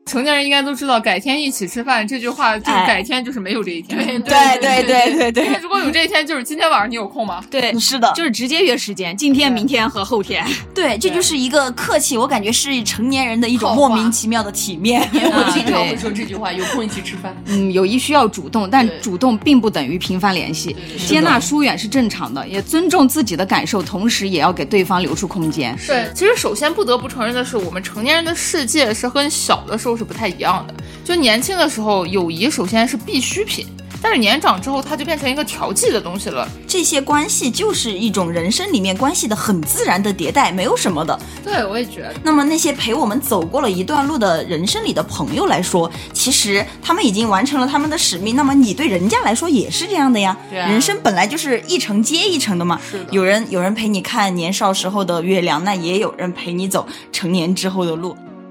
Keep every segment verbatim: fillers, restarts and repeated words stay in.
成年人应该都知道改天一起吃饭这句话，就是改天就是没有这一天。 对对对对对对。 如果有这一天，就是今天晚上你有空吗？ 对，是的， 就是直接约时间，今天、明天和后天。 对，这就是一个客气，我感觉是成年人的一种莫名其妙的体面。 我经常会说这句话，有空一起吃饭。 嗯，友谊需要主动，但主动并不等于频繁联系。接纳疏远是正常的，也尊重自己的感受，同时也要给对方留出空间。 对，其实首先不得不承认的是，我们成年人的世界是跟小的时候是不太一样的。就年轻的时候，友谊首先是必需品，但是年长之后，它就变成一个调剂的东西了。 这些关系就是一种人生里面关系的很自然的迭代，没有什么的。 对，我也觉得。 那么那些陪我们走过了一段路的人生里的朋友来说，其实他们已经完成了他们的使命。那么你对人家来说也是这样的呀。 对啊， 人生本来就是一程接一程的嘛。 是的。 有人有人陪你看年少时候的月亮，那也有人陪你走成年之后的路。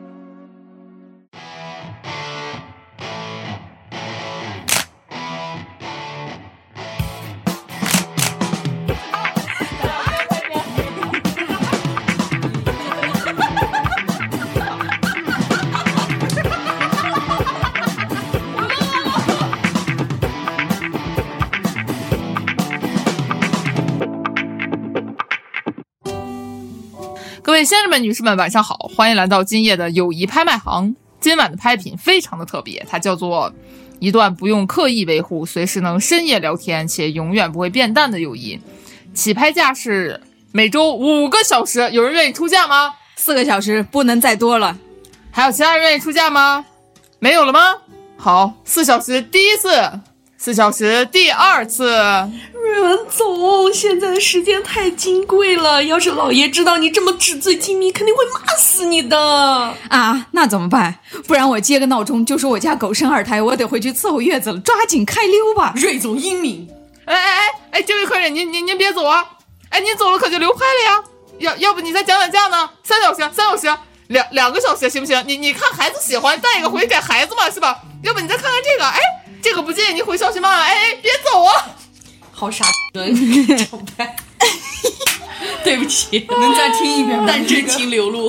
各位先生们女士们晚上好，欢迎来到今夜的友谊拍卖行。今晚的拍品非常的特别，它叫做一段不用刻意维护，随时能深夜聊天且永远不会变淡的友谊。起拍价是每周五个小时，有人愿意出价吗？ 四个小时不能再多了。 还有其他人愿意出价吗？没有了吗？好，四小时第一次，四小时第二次。 瑞文总，现在的时间太金贵了，要是老爷知道你这么纸醉金迷，肯定会骂死你的啊！那怎么办？不然我接个闹钟就说我家狗生二胎，我得回去伺候月子了，抓紧开溜吧。 瑞总英明。 哎哎哎哎，这位客人，您您您别走啊！哎，您走了可就流拍了呀。要要不你再讲讲价呢？三小时，三小时，两两个小时行不行？你你看孩子喜欢，带一个回去给孩子嘛，是吧？要不你再看看这个，哎，这个不介意你回消息吗？哎哎，别走啊！ 好傻的长拍，对不起，能再听一遍吗？但真情流露，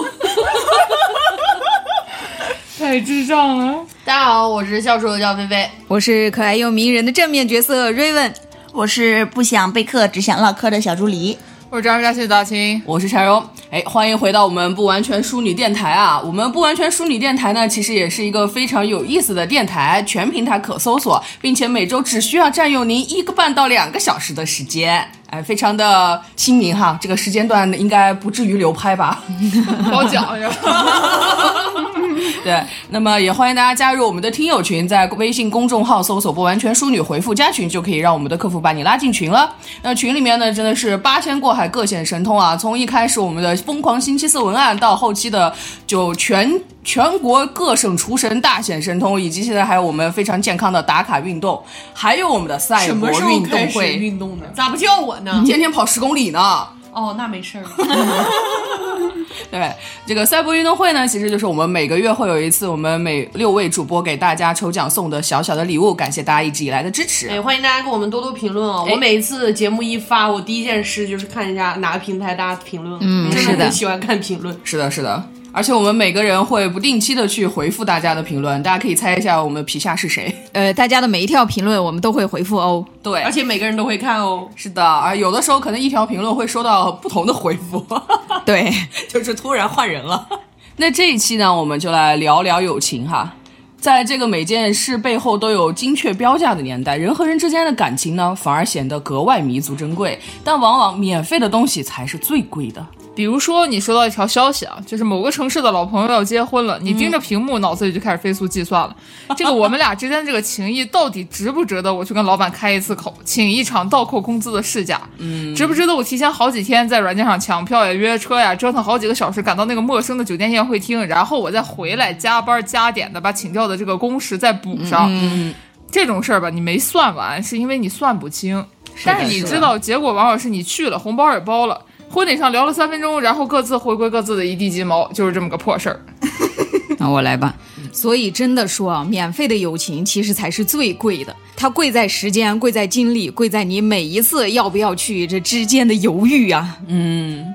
太智障了。 大家好，我是教授叫菲菲， 我是可爱又迷人的正面角色瑞文， 我是不想备课只想唠嗑的小助理。 我是张嘉欣大清， 我是柴荣。哎，欢迎回到我们不完全淑女电台啊！我们不完全淑女电台呢，其实也是一个非常有意思的电台，全平台可搜索，并且每周只需要占用您一个半到两个小时的时间。哎，非常的亲民哈，这个时间段应该不至于流拍吧？ 好讲呀。 对，那么也欢迎大家加入我们的听友群，在微信公众号搜索不完全淑女，回复加群就可以让我们的客服把你拉进群了。那群里面呢，真的是八千过海各显神通啊！从一开始我们的疯狂星期四文案，到后期的就全全国各省厨神大显神通，以及现在还有我们非常健康的打卡运动，还有我们的赛博运动会。 运动呢？咋不叫我呢？ 天天跑十公里呢。 哦，那没事儿。 对，这个赛博运动会呢，其实就是我们每个月会有一次，我们每六位主播给大家抽奖送的小小的礼物，感谢大家一直以来的支持。 哎，欢迎大家给我们多多评论哦！我每一次节目一发，我第一件事就是看一下哪个平台大家评论， 嗯， 真的很喜欢看评论。 是的，是的。而且我们每个人会不定期的去回复大家的评论，大家可以猜一下我们皮下是谁。 呃，大家的每一条评论我们都会回复哦。 对， 而且每个人都会看哦。 是的，而有的时候可能一条评论会收到不同的回复。 对， 就是突然换人了。那这一期呢，我们就来聊聊友情哈。在这个每件事背后都有精确标价的年代，人和人之间的感情呢，反而显得格外弥足珍贵。但往往免费的东西才是最贵的。 比如说你收到一条消息啊，就是某个城市的老朋友要结婚了，你盯着屏幕，脑子里就开始飞速计算了，这个我们俩之间这个情谊到底值不值得我去跟老板开一次口，请一场倒扣工资的试驾，嗯，值不值得我提前好几天在软件上抢票呀、约车呀，折腾好几个小时赶到那个陌生的酒店宴会厅，然后我再回来加班加点的把请教的这个工时再补上，嗯，这种事儿吧，你没算完是因为你算不清，但是你知道结果往往是你去了，红包也包了，婚礼上聊了三分钟，然后各自回归各自的一地鸡毛，就是这么个破事儿。 那我来吧。所以真的说啊，免费的友情其实才是最贵的，它贵在时间，贵在精力，贵在你每一次要不要去这之间的犹豫啊。 嗯，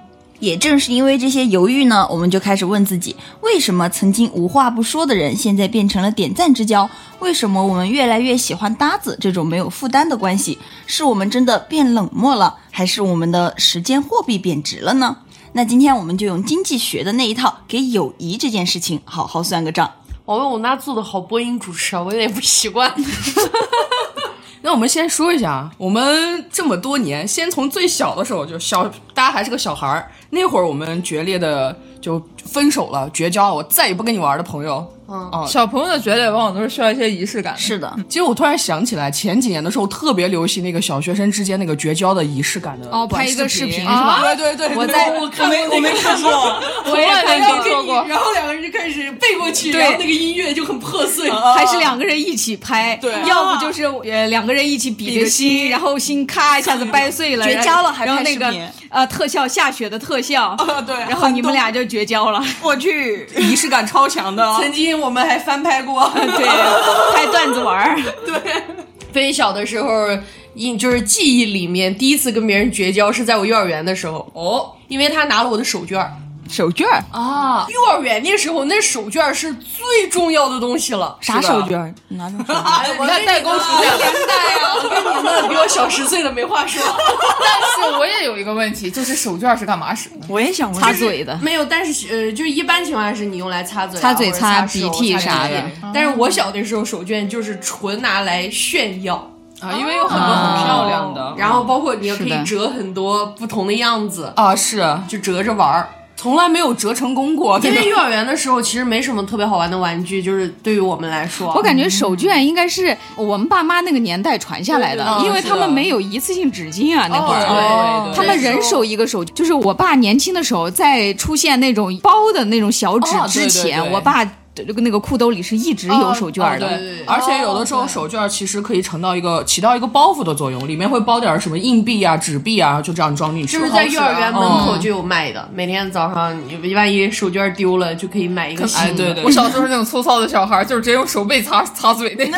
也正是因为这些犹豫呢，我们就开始问自己，为什么曾经无话不说的人现在变成了点赞之交？为什么我们越来越喜欢搭子这种没有负担的关系？是我们真的变冷漠了，还是我们的时间货币贬值了呢？那今天我们就用经济学的那一套，给友谊这件事情好好算个账。 我问我那做的好播音主持啊，我有点不习惯。 那我们先说一下，我们这么多年，先从最小的时候，就小大家还是个小孩儿，那会儿我们决裂的就分手了，绝交了，我再也不跟你玩的朋友。 嗯， 嗯小朋友的决裂往往都是需要一些仪式感的。 是的， 其实我突然想起来，前几年的时候特别流行那个小学生之间那个绝交的仪式感的哦短拍一个视频频是吧对对对， 我在我看没我没看过， 我也没听说过。 然后两个人就开始背过去， 对然后那个音乐就很破碎。 还是两个人一起拍， 对要不就是呃两个人一起比着心，然后心咔一下子掰碎了， 绝交了还然后那个拍视频呃特效下雪的特效， 对然后你们俩就绝交了， 我去， 仪式感超强的。 曾经我们还翻拍过， 对，拍段子玩儿， 飞小的时候，印就是记忆里面第一次跟别人绝交是在我幼儿园的时候哦，因为他拿了我的手绢。 手绢啊，幼儿园那时候那手绢是最重要的东西了。 啥手绢？哪种手绢？ 你看代沟出现了。 年代呀，我跟你们比我小十岁的没话说。 但是我也有一个问题，就是手绢是干嘛使的？ 我也想问， 擦嘴的。 没有，但是呃，就是一般情况下是你用来擦嘴、啊、 擦嘴或者擦擦鼻涕手啥的。 但是我小的时候手绢就是纯拿来炫耀。 啊，因为有很多很漂亮的， 然后包括你也可以是的折很多不同的样子啊，是就折着玩儿。 从来没有折成功过。 因为幼儿园的时候其实没什么特别好玩的玩具，就是对于我们来说， 我感觉手绢应该是我们爸妈那个年代传下来的， 对对对因为他们没有一次性纸巾啊，那会儿。 哦对对对他们人手一个手，就是我爸年轻的时候，在出现那种包的那种小纸哦对之前， 对对我爸这个那个裤兜里是一直有手绢的。 哦对，而且有的时候手绢其实可以承到一个起到一个包袱的作用，里面会包点什么硬币啊、纸币啊，就这样装进去。 就是在幼儿园门口嗯就有卖的，每天早上你万一手绢丢了，就可以买一个新的。 哎，对对， 我小时候是那种粗糙的小孩，就是直接用手背擦擦嘴那种。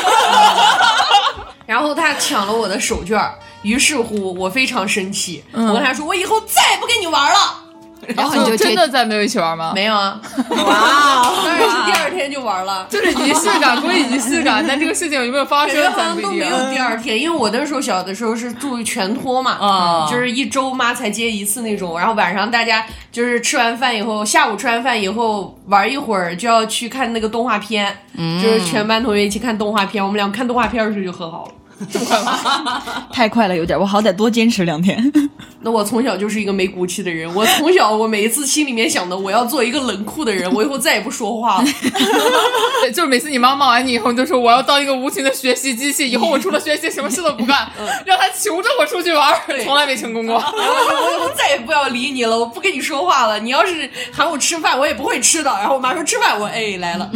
然后他抢了我的手绢，于是乎我非常生气， 嗯我跟他说我以后再也不跟你玩了。 然后你就真的再没有一起玩吗？ 没有啊，哇，当然是第二天就玩了。 就是仪式感归仪式感，但这个事情有没有发生感觉好咱不一定。 像都没有第二天，因为我那时候小的时候是住全托嘛， 啊就是一周妈才接一次那种，然后晚上大家就是吃完饭以后，下午吃完饭以后玩一会儿就要去看那个动画片， 嗯就是全班同学一起看动画片，我们俩看动画片的时候就和好了。 太快了有点，我好歹多坚持两天。 那我从小就是一个没骨气的人，我从小我每一次心里面想的，我要做一个冷酷的人，我以后再也不说话了。 对，就是每次你妈骂完你以后，你就说我要当一个无情的学习机器，以后我除了学习什么事都不干，让他求着我出去玩，从来没成功过。 然后我以后再也不要理你了，我不跟你说话了。你要是喊我吃饭，我也不会吃的。然后我妈说吃饭，我哎来了。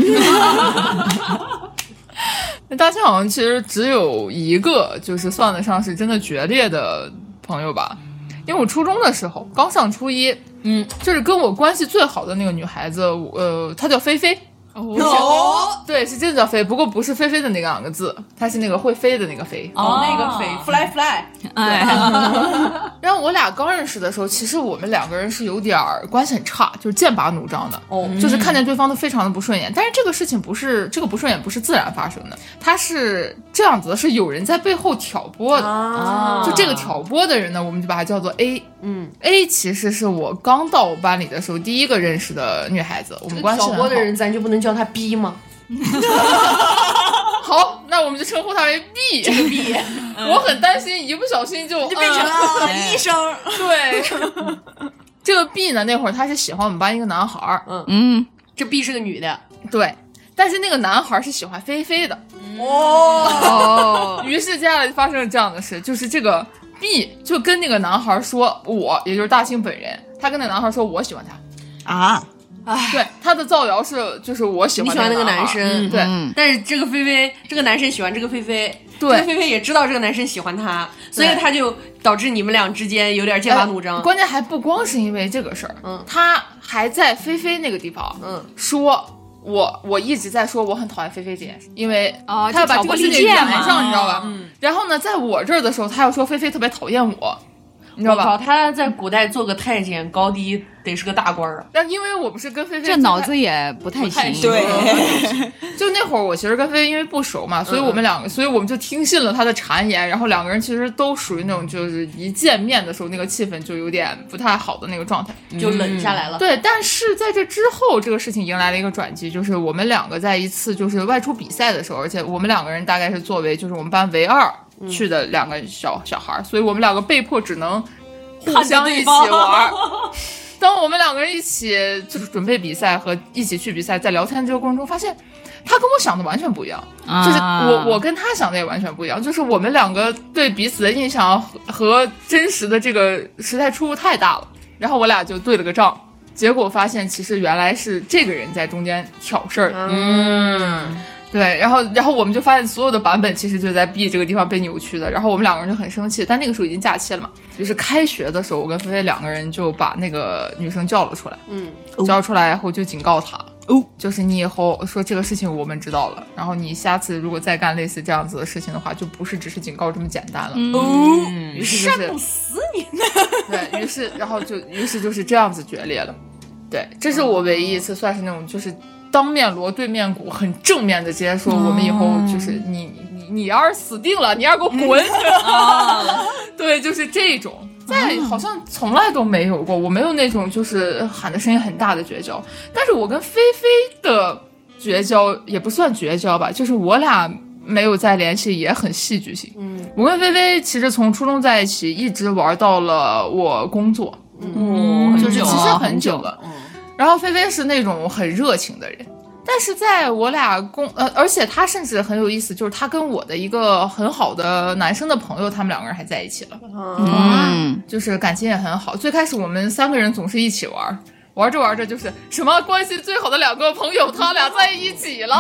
那大庆好像其实只有一个，就是算得上是真的决裂的朋友吧。因为我初中的时候刚上初一，嗯，就是跟我关系最好的那个女孩子，呃，她叫菲菲。哦，对，是真的叫飞，不过不是飞飞的那个两个字，它是那个会飞的那个飞。 哦，那个飞 fly fly。 哎， 然后我俩刚认识的时候，其实我们两个人是有点关系很差，就是剑拔弩张的。哦，就是看见对方都非常的不顺眼。但是这个事情不是这个不顺眼不是自然发生的，它是这样子的，是有人在背后挑拨的。啊，就这个挑拨的人呢，我们就把它叫做 A。嗯 ，A 其实是我刚到班里的时候第一个认识的女孩子，我们关系很好。 挑拨的人，咱就不能叫他 B 吗？ 好，那我们就称呼他为 B。这个 B，、嗯、我很担心一不小心就就变成了医生。 嗯、对，这个 B 呢，那会儿他是喜欢我们班一个男孩。 嗯嗯，这 B 是个女的。 对，但是那个男孩是喜欢菲菲的。 哦哦，于是接下来发生了这样的事，就是这个 B 就跟那个男孩说，我也就是大清本人，他跟那个男孩说我喜欢他啊。 对，他的造谣是就是我喜欢你喜欢那个男生， 嗯、对、 嗯，但是这个菲菲，这个男生喜欢这个菲菲， 对， 这个菲菲也知道这个男生喜欢他，所以他就导致你们俩之间有点剑拔弩张、 呃。关键还不光是因为这个事儿，嗯，他还在菲菲那个地方，嗯，说我我一直在说我很讨厌菲菲这件事，因为哦， 他要把这个事情圆上，你知道吧？ 嗯， 然后呢，在我这儿的时候，他又说菲菲特别讨厌我。 你知道我靠， 吧？ 他在古代做个太监，高低得是个大官啊。 但因为我不是跟菲菲这脑子也不太行。 对， 就那会儿我其实跟菲菲因为不熟嘛，所以我们两个，所以我们就听信了他的谗言，然后两个人其实都属于那种就是一见面的时候那个气氛就有点不太好的那个状态。 就冷下来了。 对，但是在这之后，这个事情迎来了一个转机，就是我们两个在一次就是外出比赛的时候，而且我们两个人大概是作为就是我们班唯二去的两个小、小孩，所以我们两个被迫只能互相一起玩。当我们两个人一起就是准备比赛和一起去比赛，在聊天这个过程中，发现他跟我想的完全不一样， 啊、 就是我我跟他想的也完全不一样，就是我们两个对彼此的印象和和真实的这个实在出入太大了。然后我俩就对了个账，结果发现其实原来是这个人在中间挑事儿。 嗯， 对，然后然后我们就发现所有的版本其实就在 B 这个地方被扭曲的，然后我们两个人就很生气，但那个时候已经假期了嘛，就是开学的时候，我跟菲菲两个人就把那个女生叫了出来， 嗯， 叫出来后就警告她，哦，就是你以后说这个事情我们知道了，然后你下次如果再干类似这样子的事情的话，就不是只是警告这么简单了，哦，于是就是不死你！ 对于是，然后就于是就是这样子决裂了，对，这是我唯一一次算是那种就是当面锣对面鼓，很正面的直接说，我们以后就是你你你要是死定了，你要是给我滚！对，就是这种，在好像从来都没有过，我没有那种就是喊的声音很大的绝交，但是我跟菲菲的绝交也不算绝交吧，就是我俩没有再联系，也很戏剧性。嗯，我跟菲菲其实从初中在一起，一直玩到了我工作， 嗯， 就是其实很久了。嗯，然后菲菲是那种很热情的人，但是在我俩公呃，而且他甚至很有意思，就是他跟我的一个很好的男生的朋友，他们两个人还在一起了， 嗯， 就是感情也很好。最开始我们三个人总是一起玩。玩着玩着就是什么关系最好的两个朋友，他俩在一起了。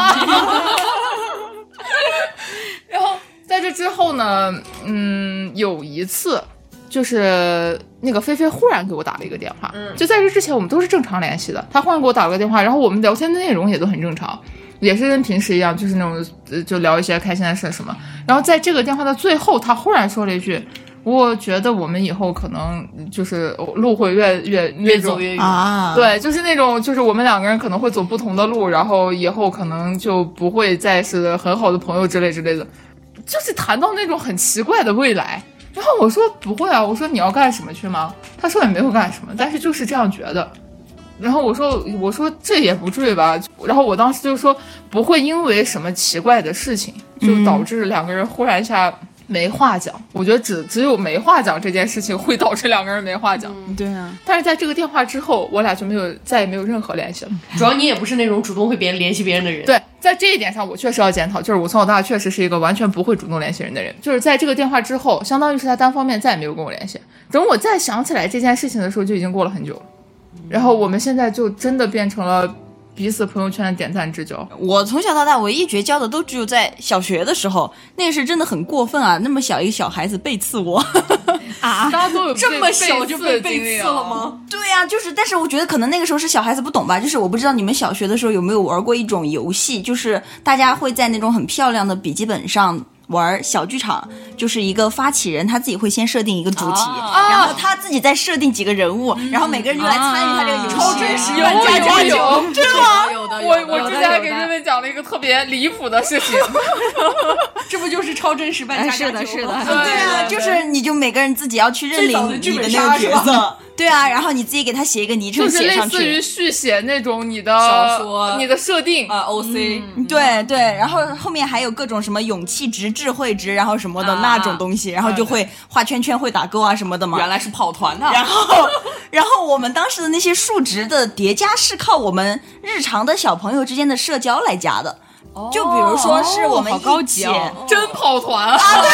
然后在这之后呢，嗯，有一次就是那个菲菲忽然给我打了一个电话，嗯，就在这之前我们都是正常联系的，她忽然给我打了个电话，然后我们聊天的内容也都很正常，也是跟平时一样，就是那种就聊一些开心的事什么。然后在这个电话的最后，她忽然说了一句，我觉得我们以后可能就是路会越越越走越远啊， 对，就是那种就是我们两个人可能会走不同的路，然后以后可能就不会再是很好的朋友之类之类的，就是谈到那种很奇怪的未来。然后我说不会啊，我说你要干什么去吗？他说也没有干什么，但是就是这样觉得。然后我说我说这也不至于吧，然后我当时就说不会因为什么奇怪的事情就导致两个人忽然一下没话讲，我觉得只只有没话讲这件事情会导致两个人没话讲。 嗯，对啊。 但是在这个电话之后，我俩就没有再也没有任何联系了。 主要你也不是那种主动会别人联系别人的人。 对，在这一点上我确实要检讨，就是我从小到大确实是一个完全不会主动联系人的人。就是在这个电话之后，相当于是他单方面再也没有跟我联系。等我再想起来这件事情的时候，就已经过了很久了。然后我们现在就真的变成了彼此朋友圈的点赞之交。 我从小到大唯一绝交的都只有在小学的时候，那个是真的很过分啊！那么小一个小孩子背刺我啊，大家都有这么小就被背刺了吗？ 吗？ 对呀、啊，就是，但是我觉得可能那个时候是小孩子不懂吧，就是我不知道你们小学的时候有没有玩过一种游戏，就是大家会在那种很漂亮的笔记本上玩小剧场，就是一个发起人他自己会先设定一个主题， 啊、 然后他自己再设定几个人物，嗯、然后每个人就来参与他这个游戏。 超真实， 有有有， 真的吗？ 有的， 我我之前还给瑞瑞讲了一个特别离谱的事情， 这不就是超真实扮家家酒吗？ 是的，是的， 对啊，就是你就每个人自己要去认领你的那个角色。对啊，然后你自己给他写一个昵称写上去， 就是类似于续写那种你的小说、 你的设定啊 ，O C，、 嗯、对对，然后后面还有各种什么勇气值、智慧值，然后什么的、啊、那种东西，然后就会画圈圈、会打勾啊什么的嘛。 原来是跑团的。 然后，然后我们当时的那些数值的叠加是靠我们日常的小朋友之间的社交来加的，哦、就比如说是我们一起、 哦、好高级哦、 真跑团啊， 对。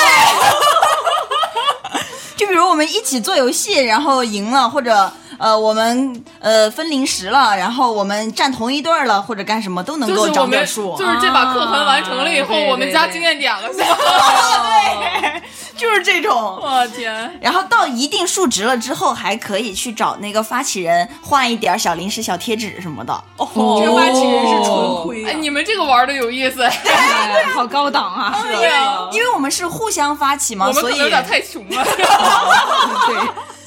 就比如我们一起做游戏，然后赢了，或者呃我们呃分零食了，然后我们站同一队了，或者干什么都能够涨点数。 就是这把课痕完成了以后，啊、我们加经验点了，是吧？ 对，就是这种。 我天！ 然后到一定数值了之后，还可以去找那个发起人换一点小零食、小贴纸什么的。 哦，这发起人是纯亏、啊。 哎，你们这个玩的有意思， 对，好高档啊！ 是的，因为我们是互相发起嘛， 我们可能有点太穷了。 对。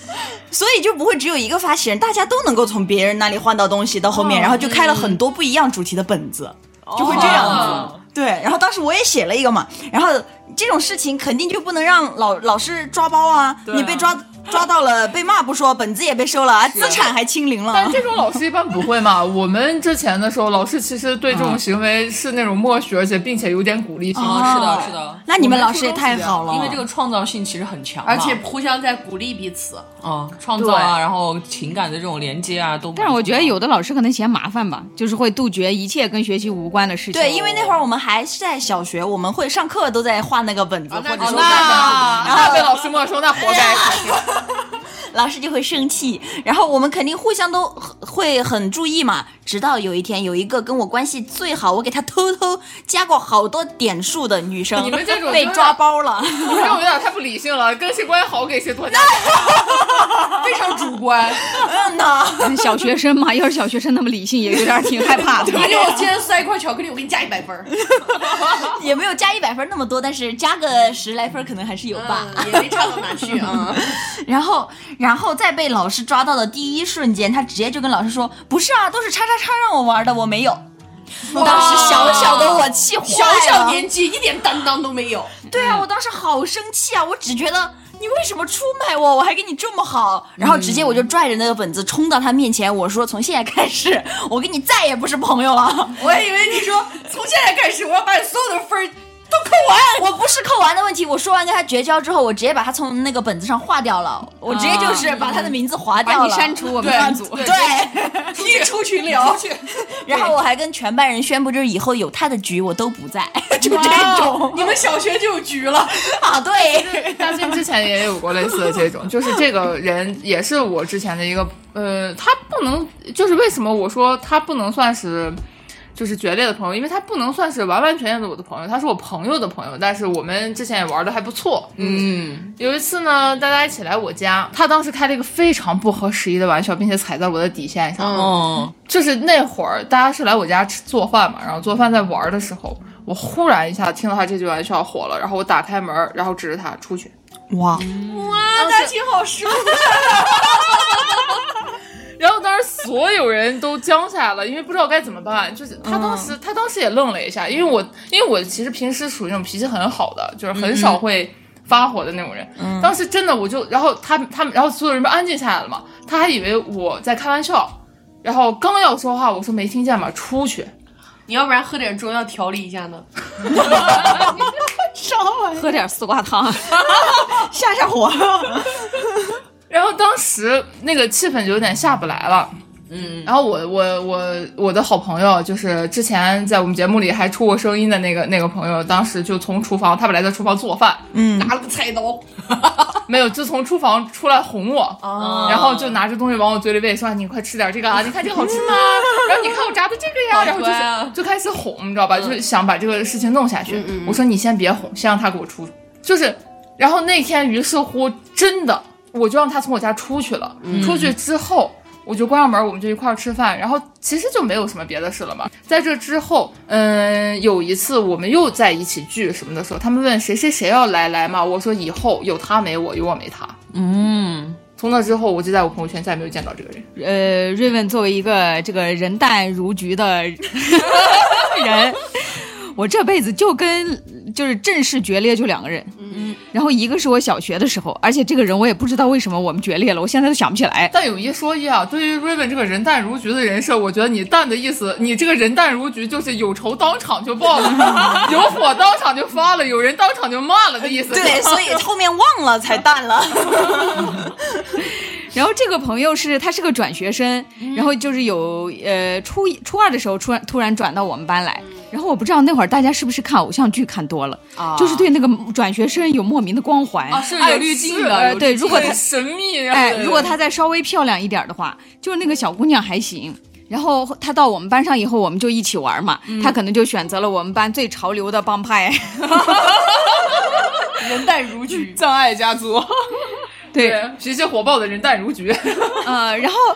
所以就不会只有一个发起人，大家都能够从别人那里换到东西，到后面、哦、然后就开了很多不一样主题的本子、哦、就会这样子、哦、对，然后当时我也写了一个嘛，然后这种事情肯定就不能让老老师抓包啊，你被抓抓到了被骂不说，本子也被收了，资产还清零了。 但这种老师一般不会嘛。我们之前的时候，老师其实对这种行为是那种默许，而且并且有点鼓励性。 哦，是的，是的。 那你们老师也太好了， 因为这个创造性其实很强， 而且互相在鼓励彼此。 嗯，创造啊，然后情感的这种连接啊，都。 但是我觉得有的老师可能嫌麻烦吧，就是会杜绝一切跟学习无关的事情。 对，因为那会儿我们还是在小学，我们会上课都在画那个本子， 啊、 或者说那然后被老师没收，那活该。 老师就会生气，然后我们肯定互相都会很注意嘛。直到有一天，有一个跟我关系最好，我给她偷偷加过好多点数的女生， 你们这种被抓包了。 你们这种有点太不理性了，跟谁关系好给谁多加， 非常主观。 嗯呐， 小学生嘛，要是小学生那么理性，也有点挺害怕的。 你给我今天塞一块巧克力，我给你加一百分。 也没有加一百分那么多，但是加个十来分可能还是有吧， 嗯、也没差到哪去啊。 然后。然后在被老师抓到的第一瞬间，他直接就跟老师说：“不是啊，都是叉叉叉让我玩的，我没有。”当时小小的我气坏了， 小小年纪一点担当都没有。 对啊，我当时好生气啊！我只觉得你为什么出卖我？我还跟你这么好，然后直接我就拽着那个本子冲到他面前，我说：“从现在开始，我跟你再也不是朋友了。” 我还以为你说从现在开始，我要把你所有的分都扣完。 我不是扣完的问题，我说完跟他绝交之后，我直接把他从那个本子上划掉了，我直接就是把他的名字划掉了， 把你删除我们班组， 对， 踢出群聊。 然后我还跟全班人宣布，就是以后有他的局我都不在，就这种。 你们小学就有局了啊？对， 大兴之前也有过类似的这种，就是这个人也是我之前的一个，呃，他不能，就是为什么我说他不能算是。就是决裂的朋友，因为他不能算是完完全全的我的朋友，他是我朋友的朋友，但是我们之前也玩的还不错。 嗯， 有一次呢，大家一起来我家，他当时开了一个非常不合时宜的玩笑，并且踩在我的底线上。 哦、 嗯，就是那会儿大家是来我家吃做饭嘛，然后做饭在玩的时候，我忽然一下听到他这句玩笑火了，然后我打开门，然后指着他出去。 哇哇，大兴好舒服。 然后当时所有人都僵下来了，因为不知道该怎么办。就是他当时，嗯、他当时也愣了一下，因为我，因为我其实平时属于那种脾气很好的，就是很少会发火的那种人。嗯、当时真的我就，然后他他们，然后所有人都安静下来了嘛，他还以为我在开玩笑，然后刚要说话，我说没听见嘛，出去。 你要不然喝点中药调理一下呢？ 什么玩意？ 喝点丝瓜汤， 下下火。 然后当时那个气氛就有点下不来了，嗯，然后我我我我的好朋友，就是之前在我们节目里还出过声音的那个那个朋友，当时就从厨房，他本来在厨房做饭， 嗯， 拿了个菜刀， 没有，就从厨房出来哄我， 哦、 然后就拿着东西往我嘴里喂，说你快吃点这个啊，你看这个好吃吗？然后你看我炸的这个呀，然后就是就开始哄，你知道吧？就是想把这个事情弄下去。 嗯嗯、 我说你先别哄，先让他给我出，就是，然后那天于是乎真的。我就让他从我家出去了，嗯、出去之后我就关上门，我们就一块儿吃饭，然后其实就没有什么别的事了嘛。在这之后，嗯，有一次我们又在一起聚什么的时候，他们问谁谁谁要来来嘛，我说以后有他没我，有我没他。 嗯， 从那之后，我就在我朋友圈再也没有见到这个人。 呃，瑞文作为一个这个人淡如菊的人。我这辈子就跟就是正式决裂就两个人，嗯，然后一个是我小学的时候，而且这个人我也不知道为什么我们决裂了，我现在都想不起来。 但有一说一啊，对于 Raven 这个人淡如菊的人设，我觉得你淡的意思，你这个人淡如菊就是有仇当场就报了，有火当场就发了，有人当场就骂了的意思。 对，所以后面忘了才淡了。 然后这个朋友是他是个转学生，嗯、然后就是有呃初一初二的时候突然突然转到我们班来，然后我不知道那会儿大家是不是看偶像剧看多了，啊、就是对那个转学生有莫名的光环啊，是有滤镜的， 哎、呃，对，如果他神秘， 哎，如果他再稍微漂亮一点的话，就是那个小姑娘还行。然后他到我们班上以后，我们就一起玩嘛，嗯、他可能就选择了我们班最潮流的帮派， 人淡如菊， 葬爱家族。 对， 脾气火爆的人淡如菊。 呃，然后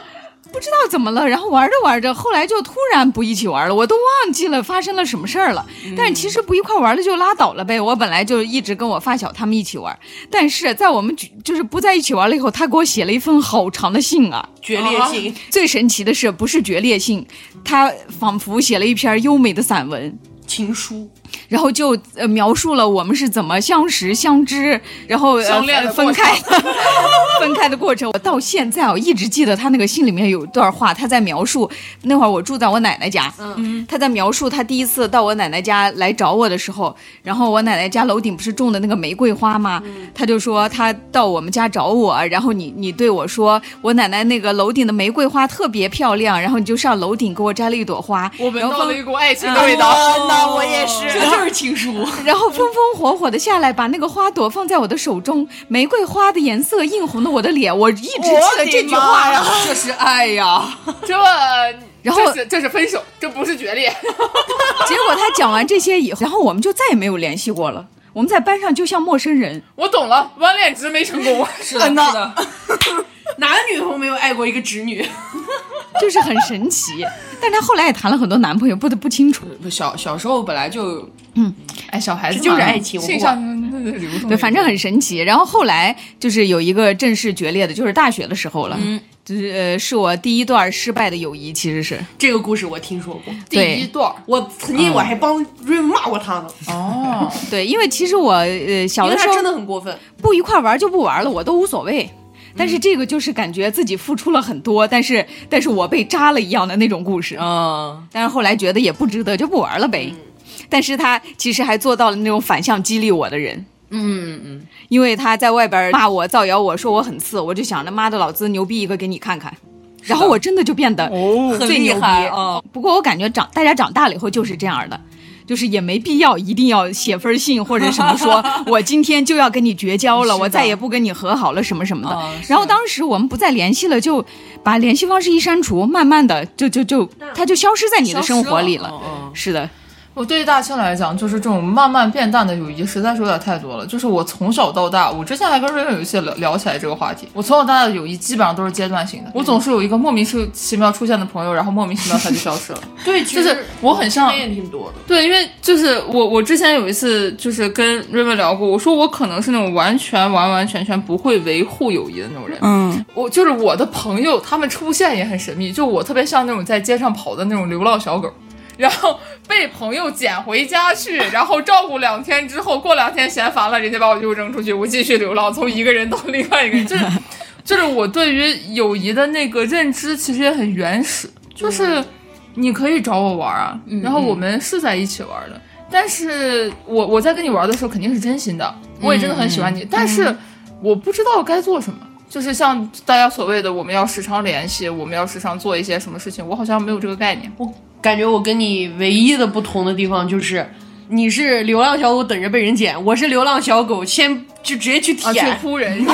不知道怎么了，然后玩着玩着，后来就突然不一起玩了，我都忘记了发生了什么事儿了。嗯、但是其实不一块玩了就拉倒了呗。我本来就一直跟我发小他们一起玩，但是在我们就是不在一起玩了以后，他给我写了一封好长的信啊， 决裂信。 啊、最神奇的是，不是决裂信，他仿佛写了一篇优美的散文。 情书， 然后就呃描述了我们是怎么相识相知，然后相恋呃分开分开的过程。我到现在我一直记得他那个信里面有一段话，他在描述那会儿我住在我奶奶家，嗯，他在描述他第一次到我奶奶家来找我的时候，然后我奶奶家楼顶不是种的那个玫瑰花吗？嗯、他就说他到我们家找我，然后你你对我说我奶奶那个楼顶的玫瑰花特别漂亮，然后你就上楼顶给我摘了一朵花， 我闻到了一股爱情的味道。 那我也是， 这就是情书。 然后风风火火的下来，把那个花朵放在我的手中，玫瑰花的颜色映红了我的脸。我一直记得这句话呀， 这是爱呀， 这然后这是这是分手，这不是决裂。 结果他讲完这些以后，然后我们就再也没有联系过了。我们在班上就像陌生人。 我懂了，弯恋直没成功。 是的，是的。 哪个女同没有爱过一个侄女？ 就是很神奇。但他后来也谈了很多男朋友，不得不清楚。 小小时候本来就， 嗯， 哎，小孩子就是爱情， 性上流动。 对，反正很神奇。然后后来就是有一个正式决裂的，就是大学的时候了。嗯，就是呃，是我第一段失败的友谊，其实是这个故事我听说过。 第一段， 我曾经我还帮瑞骂过他呢。 哦， 对，因为其实我呃小的时候真的很过分， 不一块玩就不玩了，我都无所谓。但是这个就是感觉自己付出了很多，但是但是我被扎了一样的那种故事啊、 嗯。 但是后来觉得也不值得，就不玩了呗。嗯、但是他其实还做到了那种反向激励我的人。 嗯嗯， 因为他在外边骂我、造谣我说我很次，我就想着妈的老子牛逼一个给你看看。然后我真的就变得最牛逼。 哦、 不过我感觉长大家长大了以后就是这样的。就是也没必要一定要写封信或者什么说我今天就要跟你绝交了，我再也不跟你和好了什么什么的、哦、然后当时我们不再联系了，就把联系方式一删除，慢慢的就就就它就消失在你的生活里了、哦、是的。 我对于大清来讲，就是这种慢慢变淡的友谊实在是有点太多了。就是我从小到大，我之前还跟瑞瑞有一些聊聊起来这个话题，我从小到大的友谊基本上都是阶段性的。我总是有一个莫名其妙出现的朋友，然后莫名其妙他就消失了。 对， 就是我很像， 也挺多的。 对，因为就是我我之前有一次就是跟瑞瑞聊过，我说我可能是那种完全完完全全不会维护友谊的那种人。 嗯， 我就是我的朋友，他们出现也很神秘，就我特别像那种在街上跑的那种流浪小狗。然后被朋友捡回家去，然后照顾两天之后，过两天嫌烦了，人家把我又扔出去，我继续流浪，从一个人到另外一个人。就是就是我对于友谊的那个认知其实也很原始，就是你可以找我玩啊，然后我们是在一起玩的，但是我我在跟你玩的时候肯定是真心的，我也真的很喜欢你，但是我不知道该做什么。就是像大家所谓的我们要时常联系，我们要时常做一些什么事情，我好像没有这个概念。 我感觉我跟你唯一的不同的地方就是，你是流浪小狗等着被人捡，我是流浪小狗先就直接去舔、 啊、去扑人。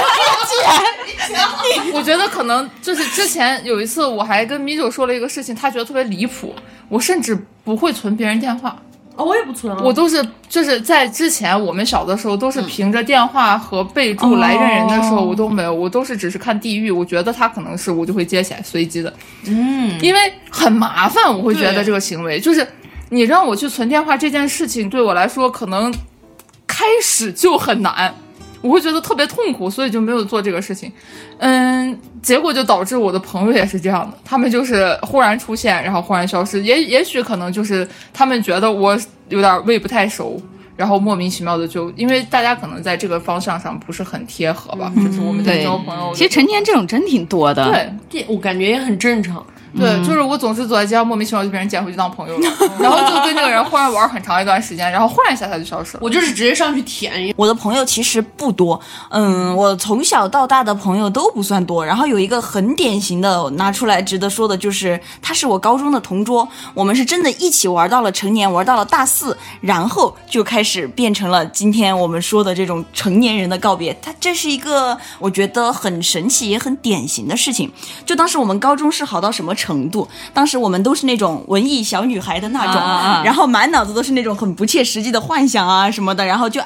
我觉得可能就是之前有一次我还跟米酒说了一个事情，他觉得特别离谱，我甚至不会存别人电话。 哦，我也不存了。 我都是就是在之前我们小的时候都是凭着电话和备注来认人的时候，我都没有，我都是只是看地域，我觉得他可能是我就会接起来，随机的。嗯，因为很麻烦，我会觉得这个行为就是你让我去存电话这件事情对我来说可能开始就很难。我会觉得特别痛苦，所以就没有做这个事情。嗯，结果就导致我的朋友也是这样的，他们就是忽然出现，然后忽然消失。也也许可能就是他们觉得我有点胃不太熟，然后莫名其妙的就，因为大家可能在这个方向上不是很贴合吧，嗯、就是我们在交朋友。 其实成天这种真挺多的， 对， 我感觉也很正常。 对，就是我总是走在街上莫名其妙就被人捡回去当朋友了，然后就跟这个人忽然玩很长一段时间，然后忽然一下他就消失了。 我就是直接上去舔。 我的朋友其实不多，嗯，我从小到大的朋友都不算多。然后有一个很典型的拿出来值得说的，就是他是我高中的同桌，我们是真的一起玩到了成年，玩到了大四，然后就开始变成了今天我们说的这种成年人的告别。他这是一个我觉得很神奇也很典型的事情。就当时我们高中是好到什么程度？当时我们都是那种文艺小女孩的那种，啊啊啊然后满脑子都是那种很不切实际的幻想啊什么的，然后就爱爱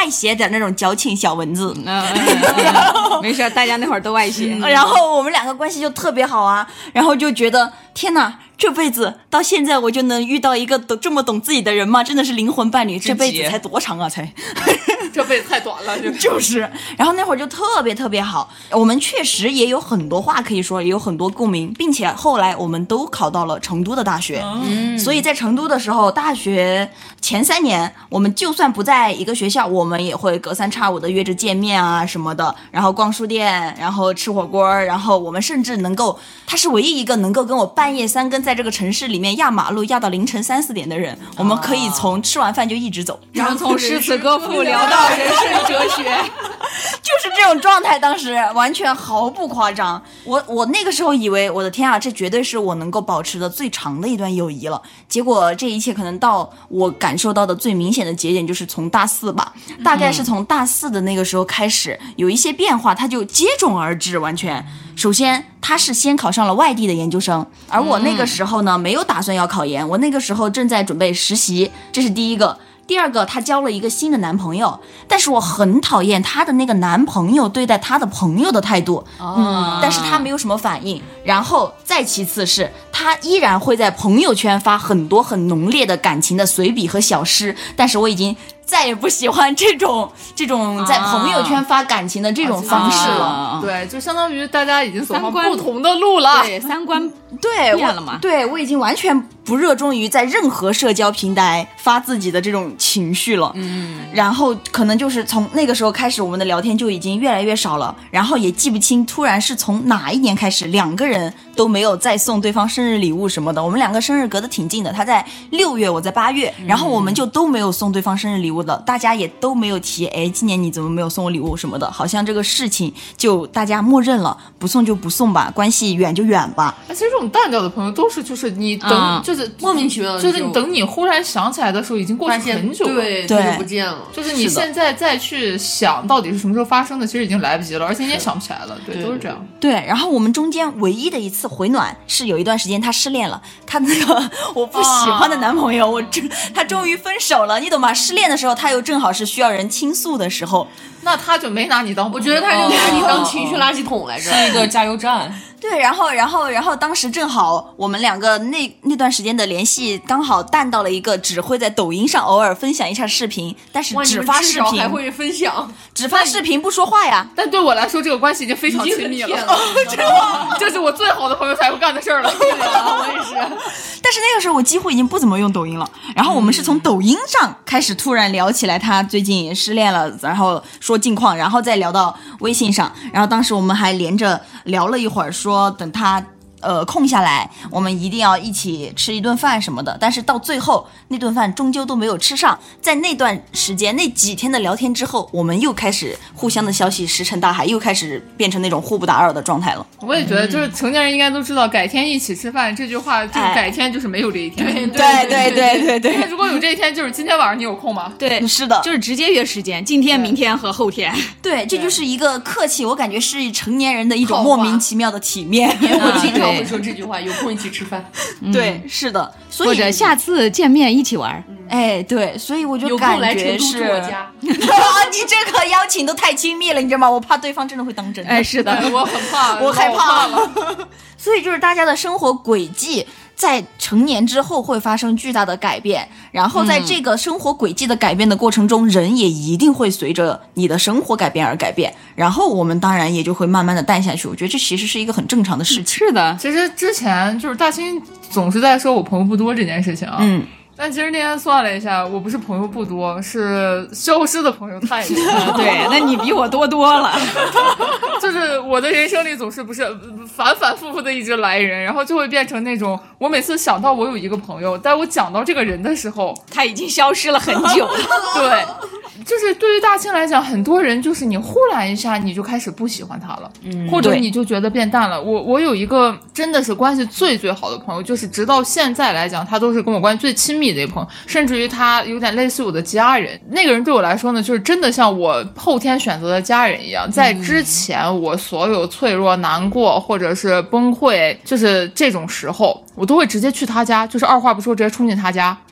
爱写点那种矫情小文字。 嗯，嗯嗯没事，大家那会儿都爱写。 然后我们两个关系就特别好啊，然后就觉得天哪，这辈子到现在我就能遇到一个懂这么懂自己的人吗？真的是灵魂伴侣，这辈子才多长啊才。 这辈子太短了，就就是，然后那会儿就特别特别好，我们确实也有很多话可以说，也有很多共鸣，并且后来我们都考到了成都的大学，嗯，所以在成都的时候，大学前三年，我们就算不在一个学校，我们也会隔三差五的约着见面啊什么的，然后逛书店，然后吃火锅，然后我们甚至能够，他是唯一一个能够跟我半夜三更在这个城市里面压马路压到凌晨三四点的人，我们可以从吃完饭就一直走， 然后从诗词歌赋聊到人生哲学， 就是这种状态，当时完全毫不夸张。我我那个时候以为，我的天啊，这绝对是我能够保持的最长的一段友谊了。结果这一切可能到我感受到的最明显的节点，就是从大四吧，大概是从大四的那个时候开始，有一些变化，它就接踵而至。完全，首先他是先考上了外地的研究生，而我那个时候呢，没有打算要考研，我那个时候正在准备实习，这是第一个。第二个，她交了一个新的男朋友，但是我很讨厌她的那个男朋友对待她的朋友的态度，哦、嗯，但是她没有什么反应。然后再其次是，她依然会在朋友圈发很多很浓烈的感情的随笔和小诗，但是我已经再也不喜欢这种这种在朋友圈发感情的这种方式了。 啊、对，就相当于大家已经走上不同的路了， 对，三观对变了嘛？ 对，我已经完全不热衷于在任何社交平台发自己的这种情绪了。嗯，然后可能就是从那个时候开始，我们的聊天就已经越来越少了，然后也记不清突然是从哪一年开始，两个人都没有再送对方生日礼物什么的。我们两个生日隔得挺近的，他在六月，我在八月，然后我们就都没有送对方生日礼物的，大家也都没有提，哎，今年你怎么没有送我礼物什么的，好像这个事情就大家默认了，不送就不送吧，关系远就远吧。 其实这种淡掉的朋友都是，就是你等，嗯、就是莫名其妙， 就是你等你忽然想起来的时候，已经过去很久了， 对对， 就不见了。 就是你现在再去想到底是什么时候发生的，其实已经来不及了，而且你也想不起来了。对， 对都是这样。 对，然后我们中间唯一的一次回暖是有一段时间他失恋了，他那个我不喜欢的男朋友，啊、我终他终于分手了，你懂吗？失恋的时候，他又正好是需要人倾诉的时候， 那他就没拿你当， 我觉得他就拿你当情绪垃圾桶来着， 是一个加油站。 对，然后，然后，然后，当时正好我们两个那那段时间的联系刚好淡到了一个只会在抖音上偶尔分享一下视频，但是只发视频还会分享， 只发视频不说话呀。 但对我来说，这个关系已经非常亲密了，真的，这是我最好的朋友才会干的事儿了。 我也是。 但是那个时候我几乎已经不怎么用抖音了，然后我们是从抖音上开始突然聊起来，他最近失恋了，然后说近况，然后再聊到微信上，然后当时我们还连着聊了一会儿，说等他呃空下来，我们一定要一起吃一顿饭什么的。但是到最后那顿饭终究都没有吃上。在那段时间那几天的聊天之后，我们又开始互相的消息石沉大海，又开始变成那种互不打扰的状态了。 我也觉得，就是成年人应该都知道，改天一起吃饭这句话，就改天就是没有这一天。 对对对对对对。 那如果有这一天，就是今天晚上你有空吗？ 对， 是的， 就是直接约时间，今天、明天和后天。 对，这就是一个客气，我感觉是成年人的一种莫名其妙的体面。 我经常会说这句话，有空一起吃饭。 对，是的，所以或者下次见面一起玩。 哎，对，所以我就感觉是， 有空来成都住我家。 你这个邀请都太亲密了，你知道吗？我怕对方真的会当真。 哎，是的， 我很怕， 我害怕了。 所以就是大家的生活轨迹在成年之后会发生巨大的改变，然后在这个生活轨迹的改变的过程中，嗯、人也一定会随着你的生活改变而改变，然后我们当然也就会慢慢的淡下去。我觉得这其实是一个很正常的事情。 是的， 其实之前就是大清总是在说我朋友不多这件事情啊， 嗯。 但其实那天算了一下，我不是朋友不多，是消失的朋友太多了。 对，那你比我多多了。 就是我的人生里总是不是反反复复的一直来人，然后就会变成那种，我每次想到我有一个朋友，但我讲到这个人的时候， 他已经消失了很久了。 对。就是对于大清来讲，很多人就是你忽然一下你就开始不喜欢他了，嗯，或者你就觉得变淡了。我我有一个真的是关系最最好的朋友，就是直到现在来讲，他都是跟我关系最亲密的一个朋友，甚至于他有点类似我的家人。那个人对我来说呢，就是真的像我后天选择的家人一样。在之前我所有脆弱、难过或者是崩溃，就是这种时候，我都会直接去他家，就是二话不说直接冲进他家。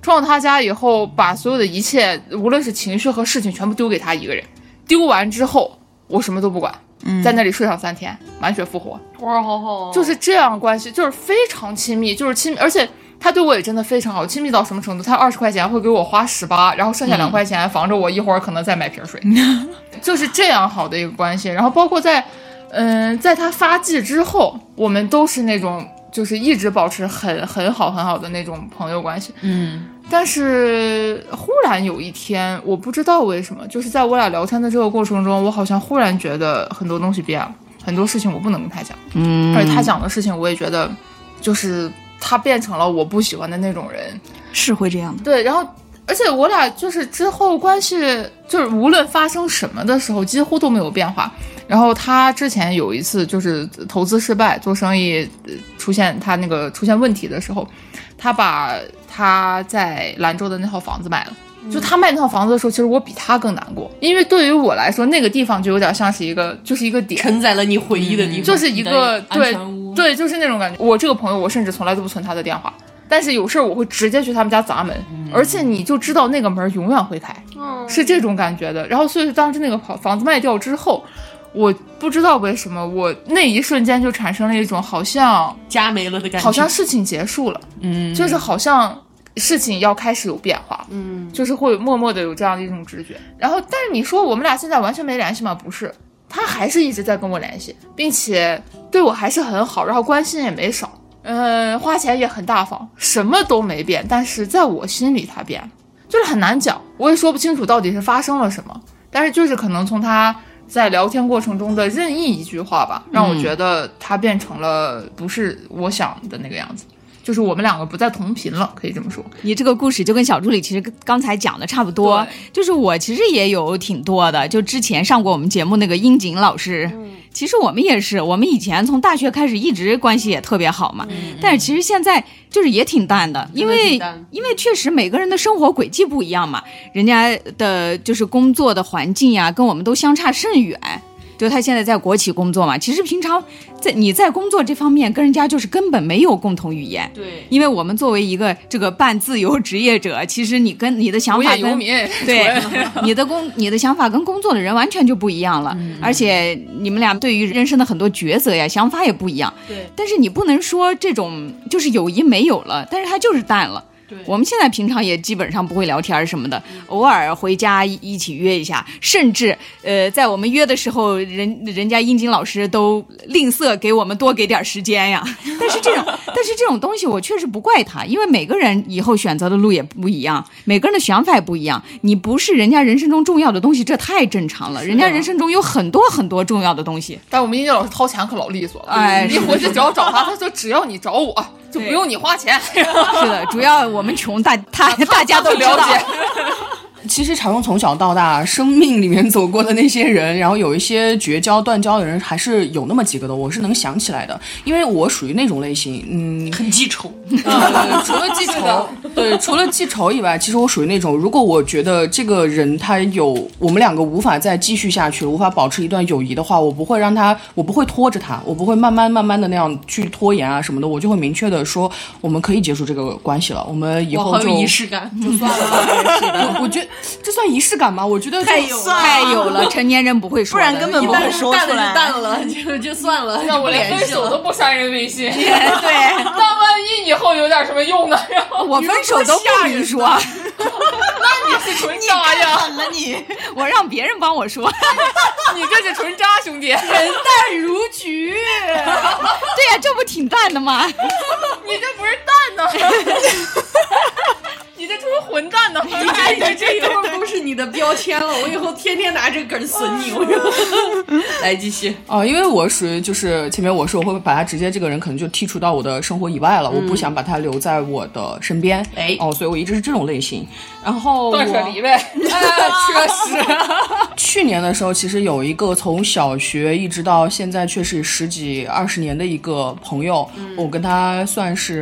冲到他家以后，把所有的一切，无论是情绪和事情，全部丢给他一个人。丢完之后，我什么都不管，嗯、在那里睡上三天，满血复活。 哇，好好、哦， 就是这样关系，就是非常亲密，就是亲密，而且他对我也真的非常好，亲密到什么程度？他二十块钱会给我花十八，然后剩下两块钱防着我一会儿可能再买瓶水，嗯、就是这样好的一个关系。然后包括在，嗯、呃，在他发迹之后，我们都是那种就是一直保持很很好很好的那种朋友关系。 嗯。 但是忽然有一天，我不知道为什么，就是在我俩聊天的这个过程中，我好像忽然觉得很多东西变了，很多事情我不能跟他讲，嗯，而且他讲的事情我也觉得，就是他变成了我不喜欢的那种人， 是会这样的。 对，然后而且我俩就是之后关系，就是无论发生什么的时候，几乎都没有变化。然后他之前有一次就是投资失败，做生意出现他那个出现问题的时候，他把他在兰州的那套房子卖了。就他卖那套房子的时候，其实我比他更难过，因为对于我来说，那个地方就有点像是一个，就是一个点， 承载了你回忆的地方， 就是一个对对，就是那种感觉。我这个朋友，我甚至从来都不存他的电话，但是有事我会直接去他们家砸门，嗯、而且你就知道那个门永远会开，嗯、是这种感觉的。然后，所以当时那个房子卖掉之后，我不知道为什么，我那一瞬间就产生了一种好像家没了的感觉， 好像事情结束了，嗯，就是好像事情要开始有变化，嗯，就是会默默的有这样的一种直觉。然后，但是你说我们俩现在完全没联系吗？不是，他还是一直在跟我联系，并且对我还是很好，然后关心也没少，嗯，花钱也很大方，什么都没变。但是在我心里他变了，就是很难讲，我也说不清楚到底是发生了什么。但是就是可能从他在聊天过程中的任意一句话吧，让我觉得他变成了不是我想的那个样子，就是我们两个不再同频了，可以这么说。 你这个故事就跟小助理其实刚才讲的差不多，就是我其实也有挺多的，就之前上过我们节目那个殷景老师、嗯、其实我们也是，我们以前从大学开始一直关系也特别好嘛、嗯、但是其实现在就是也挺淡的，因为因为确实每个人的生活轨迹不一样嘛，人家的就是工作的环境呀跟我们都相差甚远，就他现在在国企工作嘛，其实平常在你在工作这方面跟人家就是根本没有共同语言。 对， 因为我们作为一个这个半自由职业者，其实你跟你的想法跟对你的工你的想法跟工作的人完全就不一样了、嗯、而且你们俩对于人生的很多抉择呀想法也不一样。 对， 但是你不能说这种就是友谊没有了，但是它就是淡了。 对， 我们现在平常也基本上不会聊天什么的、嗯、偶尔回家一起约一下，甚至呃，在我们约的时候人人家殷景老师都吝啬给我们多给点时间呀。但是这种但是这种东西我确实不怪他，因为每个人以后选择的路也不一样，每个人的想法也不一样，你不是人家人生中重要的东西这太正常了，人家人生中有很多很多重要的东西。 但我们殷景老师掏钱可老利索了， 哎， 你回去只要找他，他说只要你找我就不用你花钱。 是的，主要我们穷，大他大家都了解。 其实茶蓉从小到大生命里面走过的那些人，然后有一些绝交断交的人还是有那么几个的，我是能想起来的，因为我属于那种类型，嗯， 很记仇、 呃、除了记仇对除了记仇以外，其实我属于那种如果我觉得这个人他有我们两个无法再继续下去，无法保持一段友谊的话，我不会让他我不会拖着他，我不会慢慢慢慢的那样去拖延啊什么的，我就会明确的说我们可以结束这个关系了，我们以后就好有仪式感就算了。我觉得这算仪式感吗？我觉得太有太有了，成年人不会说， 不然根本不会说出来。 淡了就淡了，就就算了。 那我连分手都不删人微信。 对， 那万一以后有点什么用呢？然后我分手都不许说。 那你是纯渣呀！ 狠了你， 我让别人帮我说。 你这是纯渣，兄弟。 人淡如菊。 对呀，这不挺淡的吗？ 你这不是淡呢？你这成了混蛋呢！ 你这这以后都是你的标签了，我以后天天拿这个梗损你。我来继续哦，因为我属于就是前面我说我会把他直接这个人可能就剔除到我的生活以外了，嗯、我不想把他留在我的身边。 哎， 哦，所以我一直是这种类型。然后断舍离呗， 哎，确实。去年的时候，其实有一个从小学一直到现在，确实十几二十年的一个朋友，嗯、我跟他算是。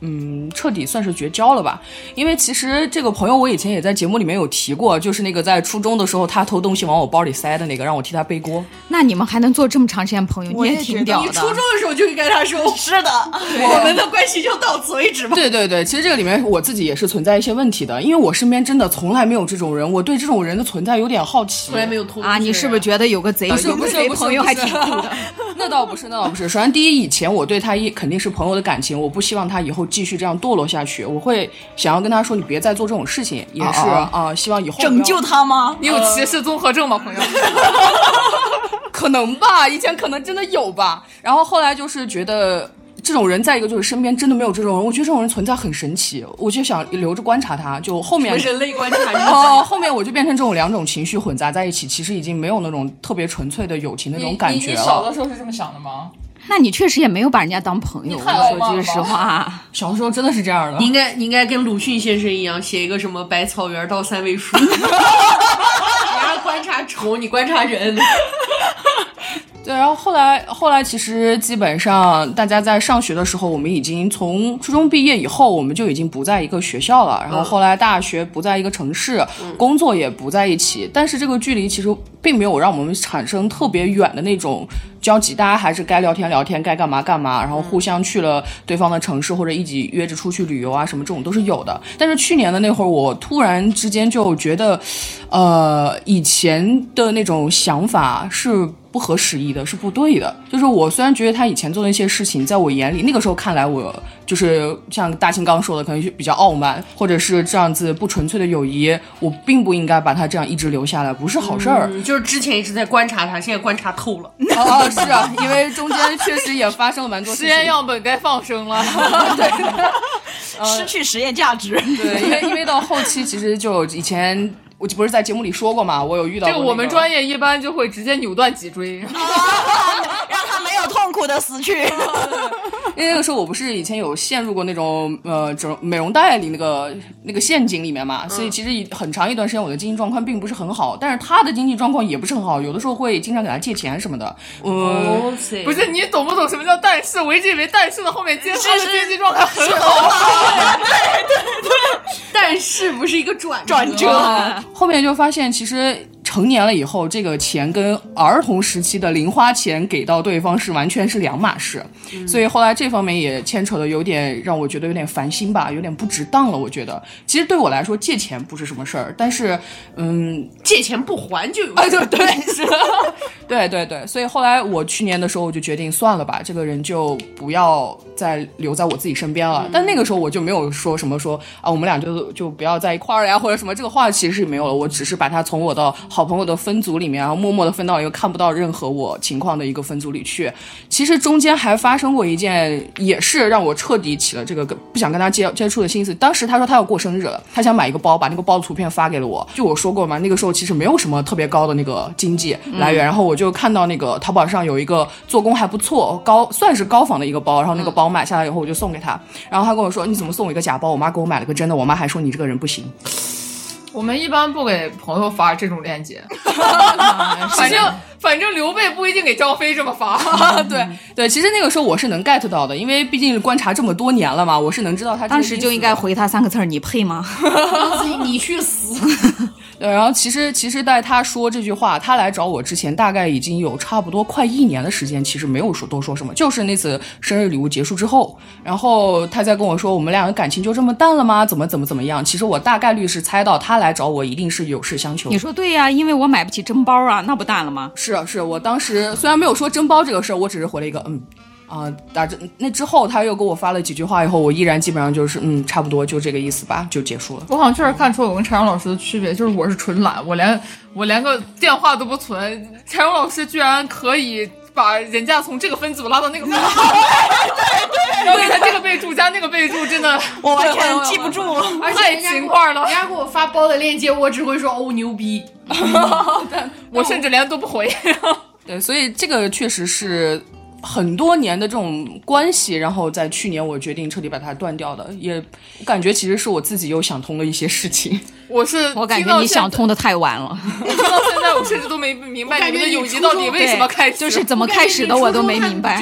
嗯，彻底算是绝交了吧。因为其实这个朋友我以前也在节目里面有提过，就是那个在初中的时候他偷东西往我包里塞的那个，让我替他背锅。 那你们还能做这么长时间朋友，你也挺屌的。 你初中的时候就应该他说是的， 我们的关系就到此为止吧。 对对对，其实这个里面我自己也是存在一些问题的，因为我身边真的从来没有这种人，我对这种人的存在有点好奇。 从来没有偷啊，你是不是觉得有个贼不是有个贼朋友还挺酷的？ 那倒不是，那倒不是。首先，第一，以前我对他一肯定是朋友的感情，我不希望他以后继续这样堕落下去。我会想要跟他说，你别再做这种事情，也是啊、哦呃，希望以后拯救他吗？ 你有歧视综合症吗，朋友？ 可能吧，以前可能真的有吧。然后后来就是觉得。这种人，再一个就是身边真的没有这种人，我觉得这种人存在很神奇，我就想留着观察他。就后面人类观察人哦，后面我就变成这种两种情绪混杂在一起，其实已经没有那种特别纯粹的友情那种感觉了。 你你小的时候是这么想的吗？ 那你确实也没有把人家当朋友，我说句实话。 小的时候真的是这样的。 你应该你应该跟鲁迅先生一样，写一个什么百草园到三味书。你要观察虫，你观察人。 对，然后后来后来其实基本上大家在上学的时候，我们已经从初中毕业以后，我们就已经不在一个学校了。然后后来大学不在一个城市，嗯、工作也不在一起。但是这个距离其实并没有让我们产生特别远的那种交集，大家还是该聊天聊天，该干嘛干嘛，然后互相去了对方的城市或者一起约着出去旅游啊，什么这种都是有的。但是去年的那会儿，我突然之间就觉得，呃，以前的那种想法是不合时宜的，是不对的。就是我虽然觉得他以前做的一些事情，在我眼里那个时候看来，我就是像大清刚说的，可能是比较傲慢，或者是这样子不纯粹的友谊，我并不应该把他这样一直留下来，不是好事儿。 嗯，就是之前一直在观察他，现在观察透了。 啊，是啊，因为中间确实也发生了蛮多事情。 实验样本该放生了。 对。 失去实验价值。 对，因为因为到后期其实就以前我不是在节目里说过嘛，我有遇到过、那个、 这个我们专业一般就会直接扭断脊椎， 让他没有痛苦的死去。 因为那个时候我不是以前有陷入过那种呃整美容代理那个那个陷阱里面嘛，所以其实很长一段时间我的经济状况并不是很好，但是他的经济状况也不是很好，有的时候会经常给他借钱什么的。呃、 哦， 不是你懂不懂什么叫但是？我一直以为但是的后面接他的经济状态很好。 对对对，但是不是一个转转折， 后面就发现其实。成年了以后，这个钱跟儿童时期的零花钱给到对方是完全是两码事，嗯、所以后来这方面也牵扯的有点让我觉得有点烦心吧，有点不值当了。我觉得其实对我来说借钱不是什么事儿，但是嗯， 借钱不还就有啊，对对是，对对对，所以后来我去年的时候我就决定算了吧，这个人就不要再留在我自己身边了。嗯、但那个时候我就没有说什么说啊，我们俩就就不要在一块儿呀，或者什么这个话其实是没有了，我只是把他从我的好朋友的分组里面，然后默默的分到一个看不到任何我情况的一个分组里去。其实中间还发生过一件，也是让我彻底起了这个不想跟他接接触的心思。当时他说他要过生日了，他想买一个包，把那个包的图片发给了我。就我说过嘛，那个时候其实没有什么特别高的那个经济来源，嗯、然后我就看到那个淘宝上有一个做工还不错，高算是高仿的一个包，然后那个包买下来以后我就送给他，然后他跟我说你怎么送我一个假包？我妈给我买了个真的，我妈还说你这个人不行。 我们一般不给朋友发这种链接，反正反正刘备不一定给张飞这么发。 对对，其实那个时候我是能 get 到的，因为毕竟观察这么多年了嘛，我是能知道他当时就应该回他三个字儿：你配吗？ 你去死！ 对，然后其实其实在他说这句话，他来找我之前，大概已经有差不多快一年的时间，其实没有说多说什么，就是那次生日礼物结束之后，然后他在跟我说我们两个感情就这么淡了吗？怎么怎么怎么样？其实我大概率是猜到他来找我一定是有事相求。 你说对呀、啊，因为我买不起真包啊，那不淡了吗？ 是啊，是我当时虽然没有说真包这个事儿，我只是回了一个嗯。啊、呃，打这那之后他又给我发了几句话以后，我依然基本上就是嗯，差不多就这个意思吧，就结束了。 我好像确实看出我跟柴荣老师的区别，就是我是纯懒，我连我连个电话都不存，柴荣老师居然可以把人家从这个分组拉到那个分组，对对对，然后给他这个备注加那个备注，真的我完全记不住， 而且太勤快了。 人家给我发包的链接，我只会说哦牛逼， 我甚至连都不回。 对，所以这个确实是。很多年的这种关系，然后在去年我决定彻底把它断掉的，也感觉其实是我自己又想通了一些事情。 我是我感觉你想通的太晚了， 我听到现在我甚至都没明白你们的友谊到底为什么开始， 就是怎么开始的我都没明白。 就是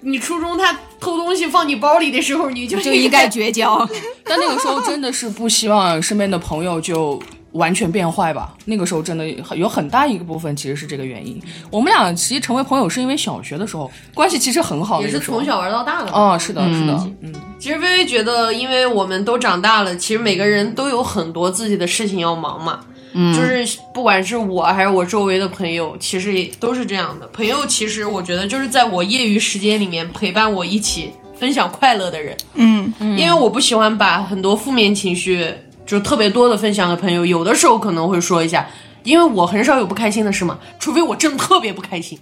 你初中他偷东西放你包里的时候，你就就应该绝交。 但那个时候真的是不希望身边的朋友就完全变坏吧，那个时候真的有很大一个部分其实是这个原因。我们俩其实成为朋友是因为小学的时候关系其实很好， 也是从小玩到大的。 哦，是的，是的，嗯。 其实微微觉得，因为我们都长大了，其实每个人都有很多自己的事情要忙嘛。嗯，就是不管是我还是我周围的朋友，其实也都是这样的。朋友其实我觉得就是在我业余时间里面陪伴我一起分享快乐的人。 嗯， 因为我不喜欢把很多负面情绪就特别多的分享给朋友，有的时候可能会说一下，因为我很少有不开心的事嘛，除非我真的特别不开心。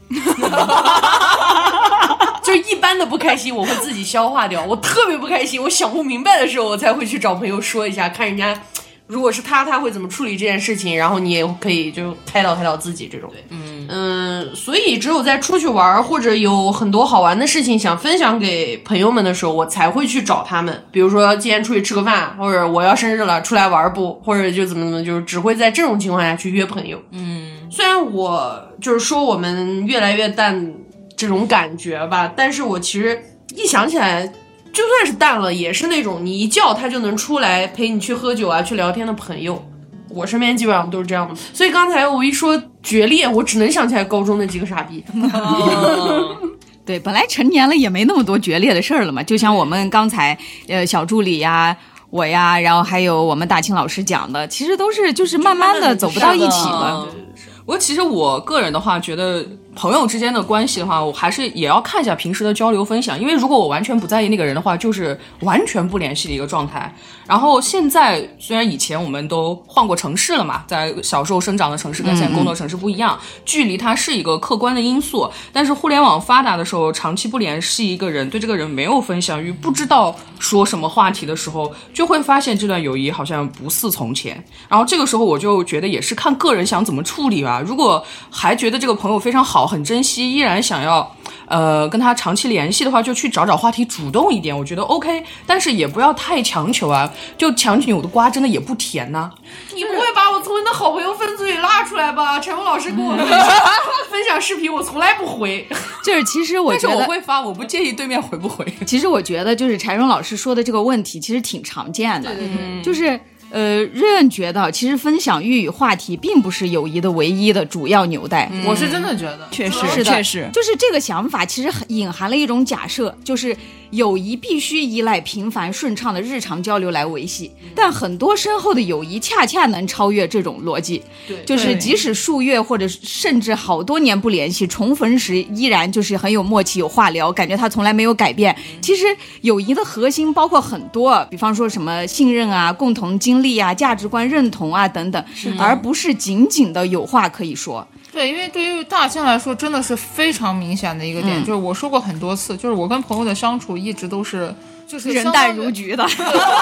就一般的不开心我会自己消化掉，我特别不开心我想不明白的时候我才会去找朋友说一下，看人家如果是他他会怎么处理这件事情，然后你也可以就开导开导自己这种。嗯嗯，所以只有在出去玩或者有很多好玩的事情想分享给朋友们的时候，我才会去找他们。比如说今天出去吃个饭，或者我要生日了出来玩不，或者就怎么怎么，就是只会在这种情况下去约朋友。嗯，虽然我就是说我们越来越淡这种感觉吧，但是我其实一想起来就算是淡了，也是那种你一叫他就能出来陪你去喝酒啊去聊天的朋友，我身边基本上都是这样的。所以刚才我一说决裂，我只能想起来高中那几个傻逼。 对，本来成年了也没那么多决裂的事儿了嘛，就像我们刚才呃小助理呀我呀，然后还有我们大清老师讲的，其实都是就是慢慢的走不到一起了。 我其实我个人的话觉得朋友之间的关系的话，我还是也要看一下平时的交流分享，因为如果我完全不在意那个人的话，就是完全不联系的一个状态。然后现在虽然以前我们都换过城市了嘛，在小时候生长的城市跟现在工作城市不一样，嗯、距离它是一个客观的因素，但是互联网发达的时候，长期不联系一个人，对这个人没有分享欲，不知道说什么话题的时候，就会发现这段友谊好像不似从前。然后这个时候我就觉得也是看个人想怎么处理吧。如果还觉得这个朋友非常好，很珍惜，依然想要呃跟他长期联系的话，就去找找话题，主动一点，我觉得 OK， 但是也不要太强求啊，就强扭的瓜真的也不甜呐、啊。 你不会把我从你的好朋友分组里拉出来吧？陈峰老师跟我分享分享视频，我从来不回。 就是其实我觉得但是我会发，我不介意对面回不回。 其实我觉得就是柴荣老师说的这个问题，其实挺常见的，嗯、就是。呃，瑞恩觉得其实分享欲与话题并不是友谊的唯一的主要纽带。 嗯、我是真的觉得， 确实是的， 确实， 就是这个想法其实隐含了一种假设，就是友谊必须依赖频繁顺畅的日常交流来维系，嗯、但很多深厚的友谊恰恰能超越这种逻辑。对，就是即使数月或者甚至好多年不联系，重逢时依然就是很有默契，有话聊，感觉他从来没有改变。嗯、其实友谊的核心包括很多，比方说什么信任啊、共同经历啊、价值观认同啊等等，而不是仅仅的有话可以说。 对，因为对于大清来说真的是非常明显的一个点、嗯、就是我说过很多次，就是我跟朋友的相处一直都是就是人淡如菊的。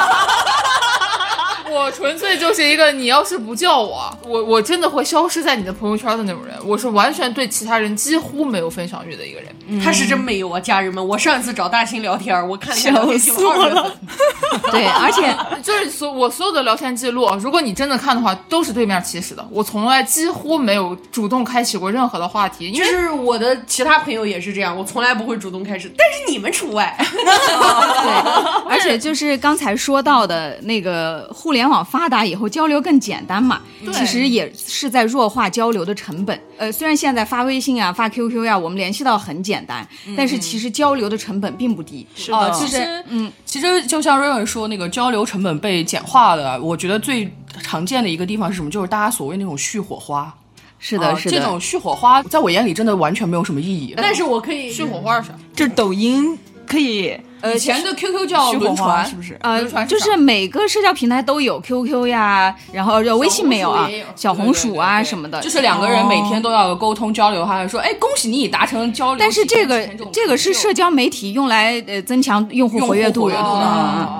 我纯粹就是一个你要是不叫我我我真的会消失在你的朋友圈的那种人，我是完全对其他人几乎没有分享欲的一个人、 嗯、他是真没有啊，家人们，我上一次找大清聊天我看了一下聊天记录二十分。 对，而且就是所我所有的聊天记录，如果你真的看的话都是对面起始的，我从来几乎没有主动开启过任何的话题，因为就是我的其他朋友也是这样，我从来不会主动开始，但是你们除外。 对，而且就是刚才说到的那个互联网发达以后交流更简单嘛，其实也是在弱化交流的成本。呃，虽然现在发微信啊、发 Q Q 呀、啊，我们联系到很简单，嗯、但是其实交流的成本并不低。 是的， 呃、其实嗯，其实就像瑞文说，那个交流成本被简化的，我觉得最常见的一个地方是什么？就是大家所谓那种续火花。 是的， 呃、 是的， 这种续火花在我眼里真的完全没有什么意义。 但是我可以续火花是啥？ 就是抖音可以。 呃，以前的 Q Q 叫轮传， 是不是？ 呃，就是每个社交平台都有 Q Q 呀，然后微信没有啊，小红书啊什么的， 就是两个人每天都要沟通交流，还有说，哎，恭喜你已达成交流。 但是这个这个是社交媒体用来呃增强用户活跃度的。 嗯，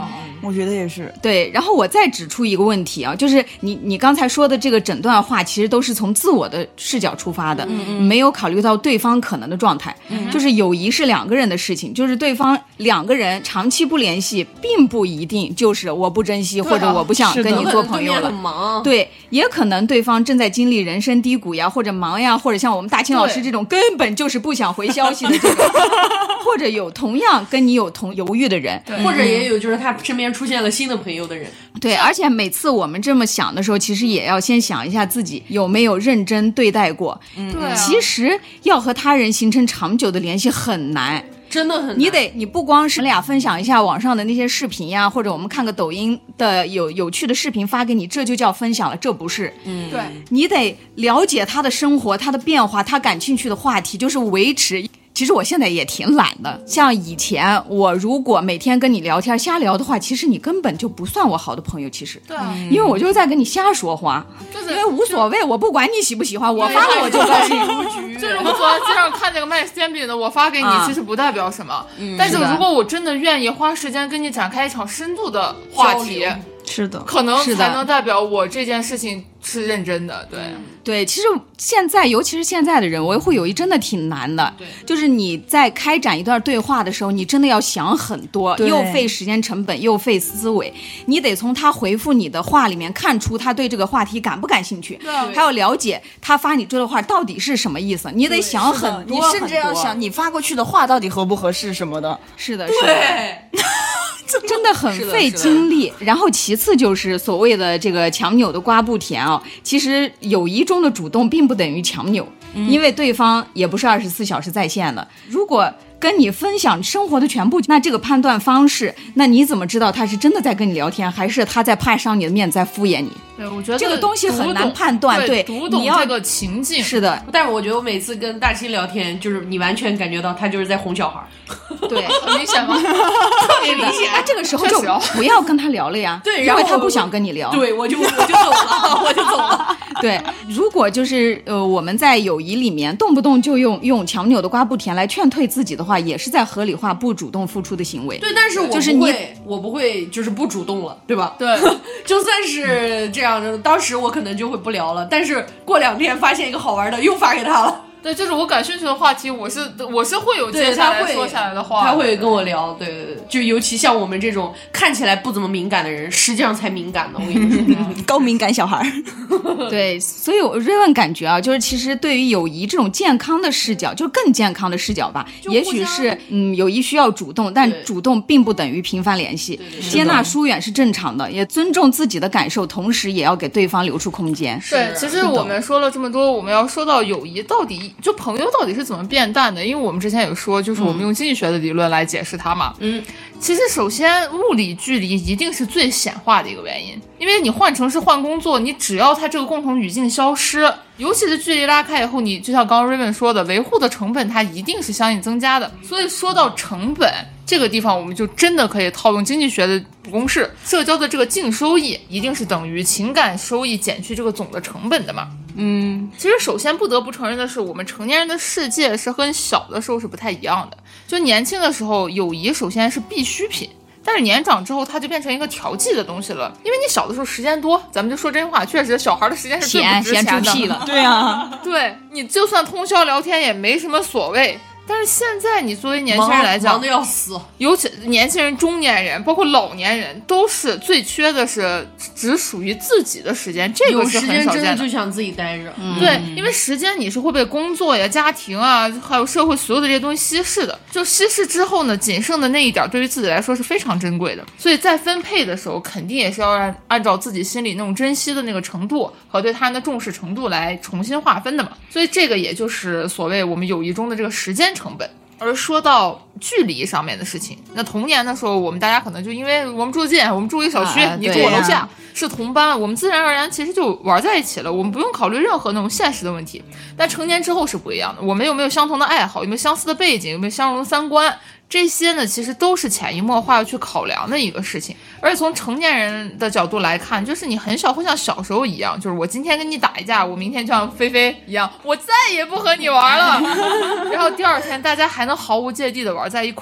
我觉得也是。 对，然后我再指出一个问题啊，就是你你刚才说的这个整段话，其实都是从自我的视角出发的，嗯嗯没有考虑到对方可能的状态。嗯、就是友谊是两个人的事情，就是对方两个人长期不联系，并不一定就是我不珍惜、啊、或者我不想跟你做朋友了。 很忙， 对，也可能对方正在经历人生低谷呀，或者忙呀，或者像我们大清老师这种根本就是不想回消息的这种，或者有同样跟你有同犹豫的人， 或者也有就是他身边出现了新的朋友的人。 对，而且每次我们这么想的时候，其实也要先想一下自己有没有认真对待过。 嗯，对、啊， 其实要和他人形成长久的联系很难。 真的很难， 你得，你不光是我们俩分享一下网上的那些视频呀，或者我们看个抖音的有有趣的视频发给你，这就叫分享了，这不是。 嗯，对， 你得了解他的生活、他的变化、他感兴趣的话题，就是维持。其实我现在也挺懒的，像以前我如果每天跟你聊天瞎聊的话，其实你根本就不算我好的朋友。其实， 对、啊， 因为我就是在跟你瞎说话， 就是因为无所谓，我不管你喜不喜欢，我发了我就高兴。 就是我昨天街上看这个卖煎饼的，我发给你，其实不代表什么。啊、但是如果我真的愿意花时间跟你展开一场深度的话题， 是的， 可能才能代表我这件事情是认真的。对。 对，其实现在，尤其是现在的人，维护友谊真的挺难的。 对， 就是你在开展一段对话的时候，你真的要想很多，又费时间成本，又费思维。你得从他回复你的话里面看出他对这个话题感不感兴趣， 对， 还要了解他发你这段话到底是什么意思。你得想很多， 你甚至要想你发过去的话到底合不合适什么的。 是的，是的。真的很费精力。然后其次就是所谓的这个强扭的瓜不甜啊，其实友谊中的主动并不等于强扭，嗯、因为对方也不是二十四小时在线的。如果跟你分享生活的全部，那这个判断方式，那你怎么知道他是真的在跟你聊天，还是他在拍伤你的面在敷衍你？ 对，我觉得这个东西很难判断。对， 读懂这个情境是的。 但是我觉得我每次跟大清聊天，就是你完全感觉到他就是在哄小孩。 对， 很明显吗？ 特别明显。 那这个时候就不要跟他聊了呀。 对， 因为他不想跟你聊。 对，我就我就走了，我就走了。 对，如果就是呃我们在友谊里面动不动就用用强扭的瓜不甜来劝退自己的话，也是在合理化不主动付出的行为。 对，但是我就是不会，我不会就是不主动了，对吧？ 对， 就算是这样的，当时我可能就会不聊了，但是过两天发现一个好玩的，又发给他了。 对，就是我感兴趣的话题，我是我是会有接下来说下来的话， 他会跟我聊。对对对，就尤其像我们这种看起来不怎么敏感的人，实际上才敏感的。我跟你说， 高敏感小孩。 对，所以我瑞文感觉啊，就是其实对于友谊这种健康的视角，就是更健康的视角吧，也许是嗯，友谊需要主动，但主动并不等于频繁联系， 对对对， 接纳疏远是正常的，也尊重自己的感受，同时也要给对方留出空间。 对，其实我们说了这么多，我们要说到友谊到底就朋友到底是怎么变淡的？因为我们之前有说，就是我们用经济学的理论来解释它嘛。嗯，其实首先物理距离一定是最显化的一个原因，因为你换城市换工作，你只要它这个共同语境消失，尤其是距离拉开以后，你就像刚刚 Raven 说的，维护的成本它一定是相应增加的。所以说到成本这个地方，我们就真的可以套用经济学的公式，社交的这个净收益一定是等于情感收益减去这个总的成本的嘛。嗯，其实首先不得不承认的是，我们成年人的世界是跟小的时候是不太一样的。就年轻的时候，友谊首先是必需品，但是年长之后，它就变成一个调剂的东西了。因为你小的时候时间多，咱们就说真话，确实小孩的时间是最不值钱的。 闲住屁了， 对啊， 对，你就算通宵聊天也没什么所谓。但是现在你作为年轻人来讲， 忙得要死， 尤其年轻人、中年人，包括老年人，都是最缺的是只属于自己的时间，这个是很少见的。 有时间真的就想自己待着， 嗯、对，因为时间你是会被工作呀、家庭啊，还有社会所有的这些东西稀释的。就稀释之后呢，仅剩的那一点对于自己来说是非常珍贵的，所以在分配的时候，肯定也是要按按照自己心里那种珍惜的那个程度和对他人的重视程度来重新划分的嘛。所以这个也就是所谓我们友谊中的这个时间成本。而说到距离上面的事情，那童年的时候，我们大家可能就因为我们住近，我们住一个小区，啊、你住我楼下、啊、是同班，我们自然而然其实就玩在一起了，我们不用考虑任何那种现实的问题。但成年之后是不一样的，我们有没有相同的爱好，有没有相似的背景，有没有相同的三观，这些呢其实都是潜移默化要去考量的一个事情。而且从成年人的角度来看，就是你很少会像小时候一样，就是我今天跟你打一架，我明天就像菲菲一样，我再也不和你玩了然后第二天大家还能毫无芥蒂的玩在一块儿。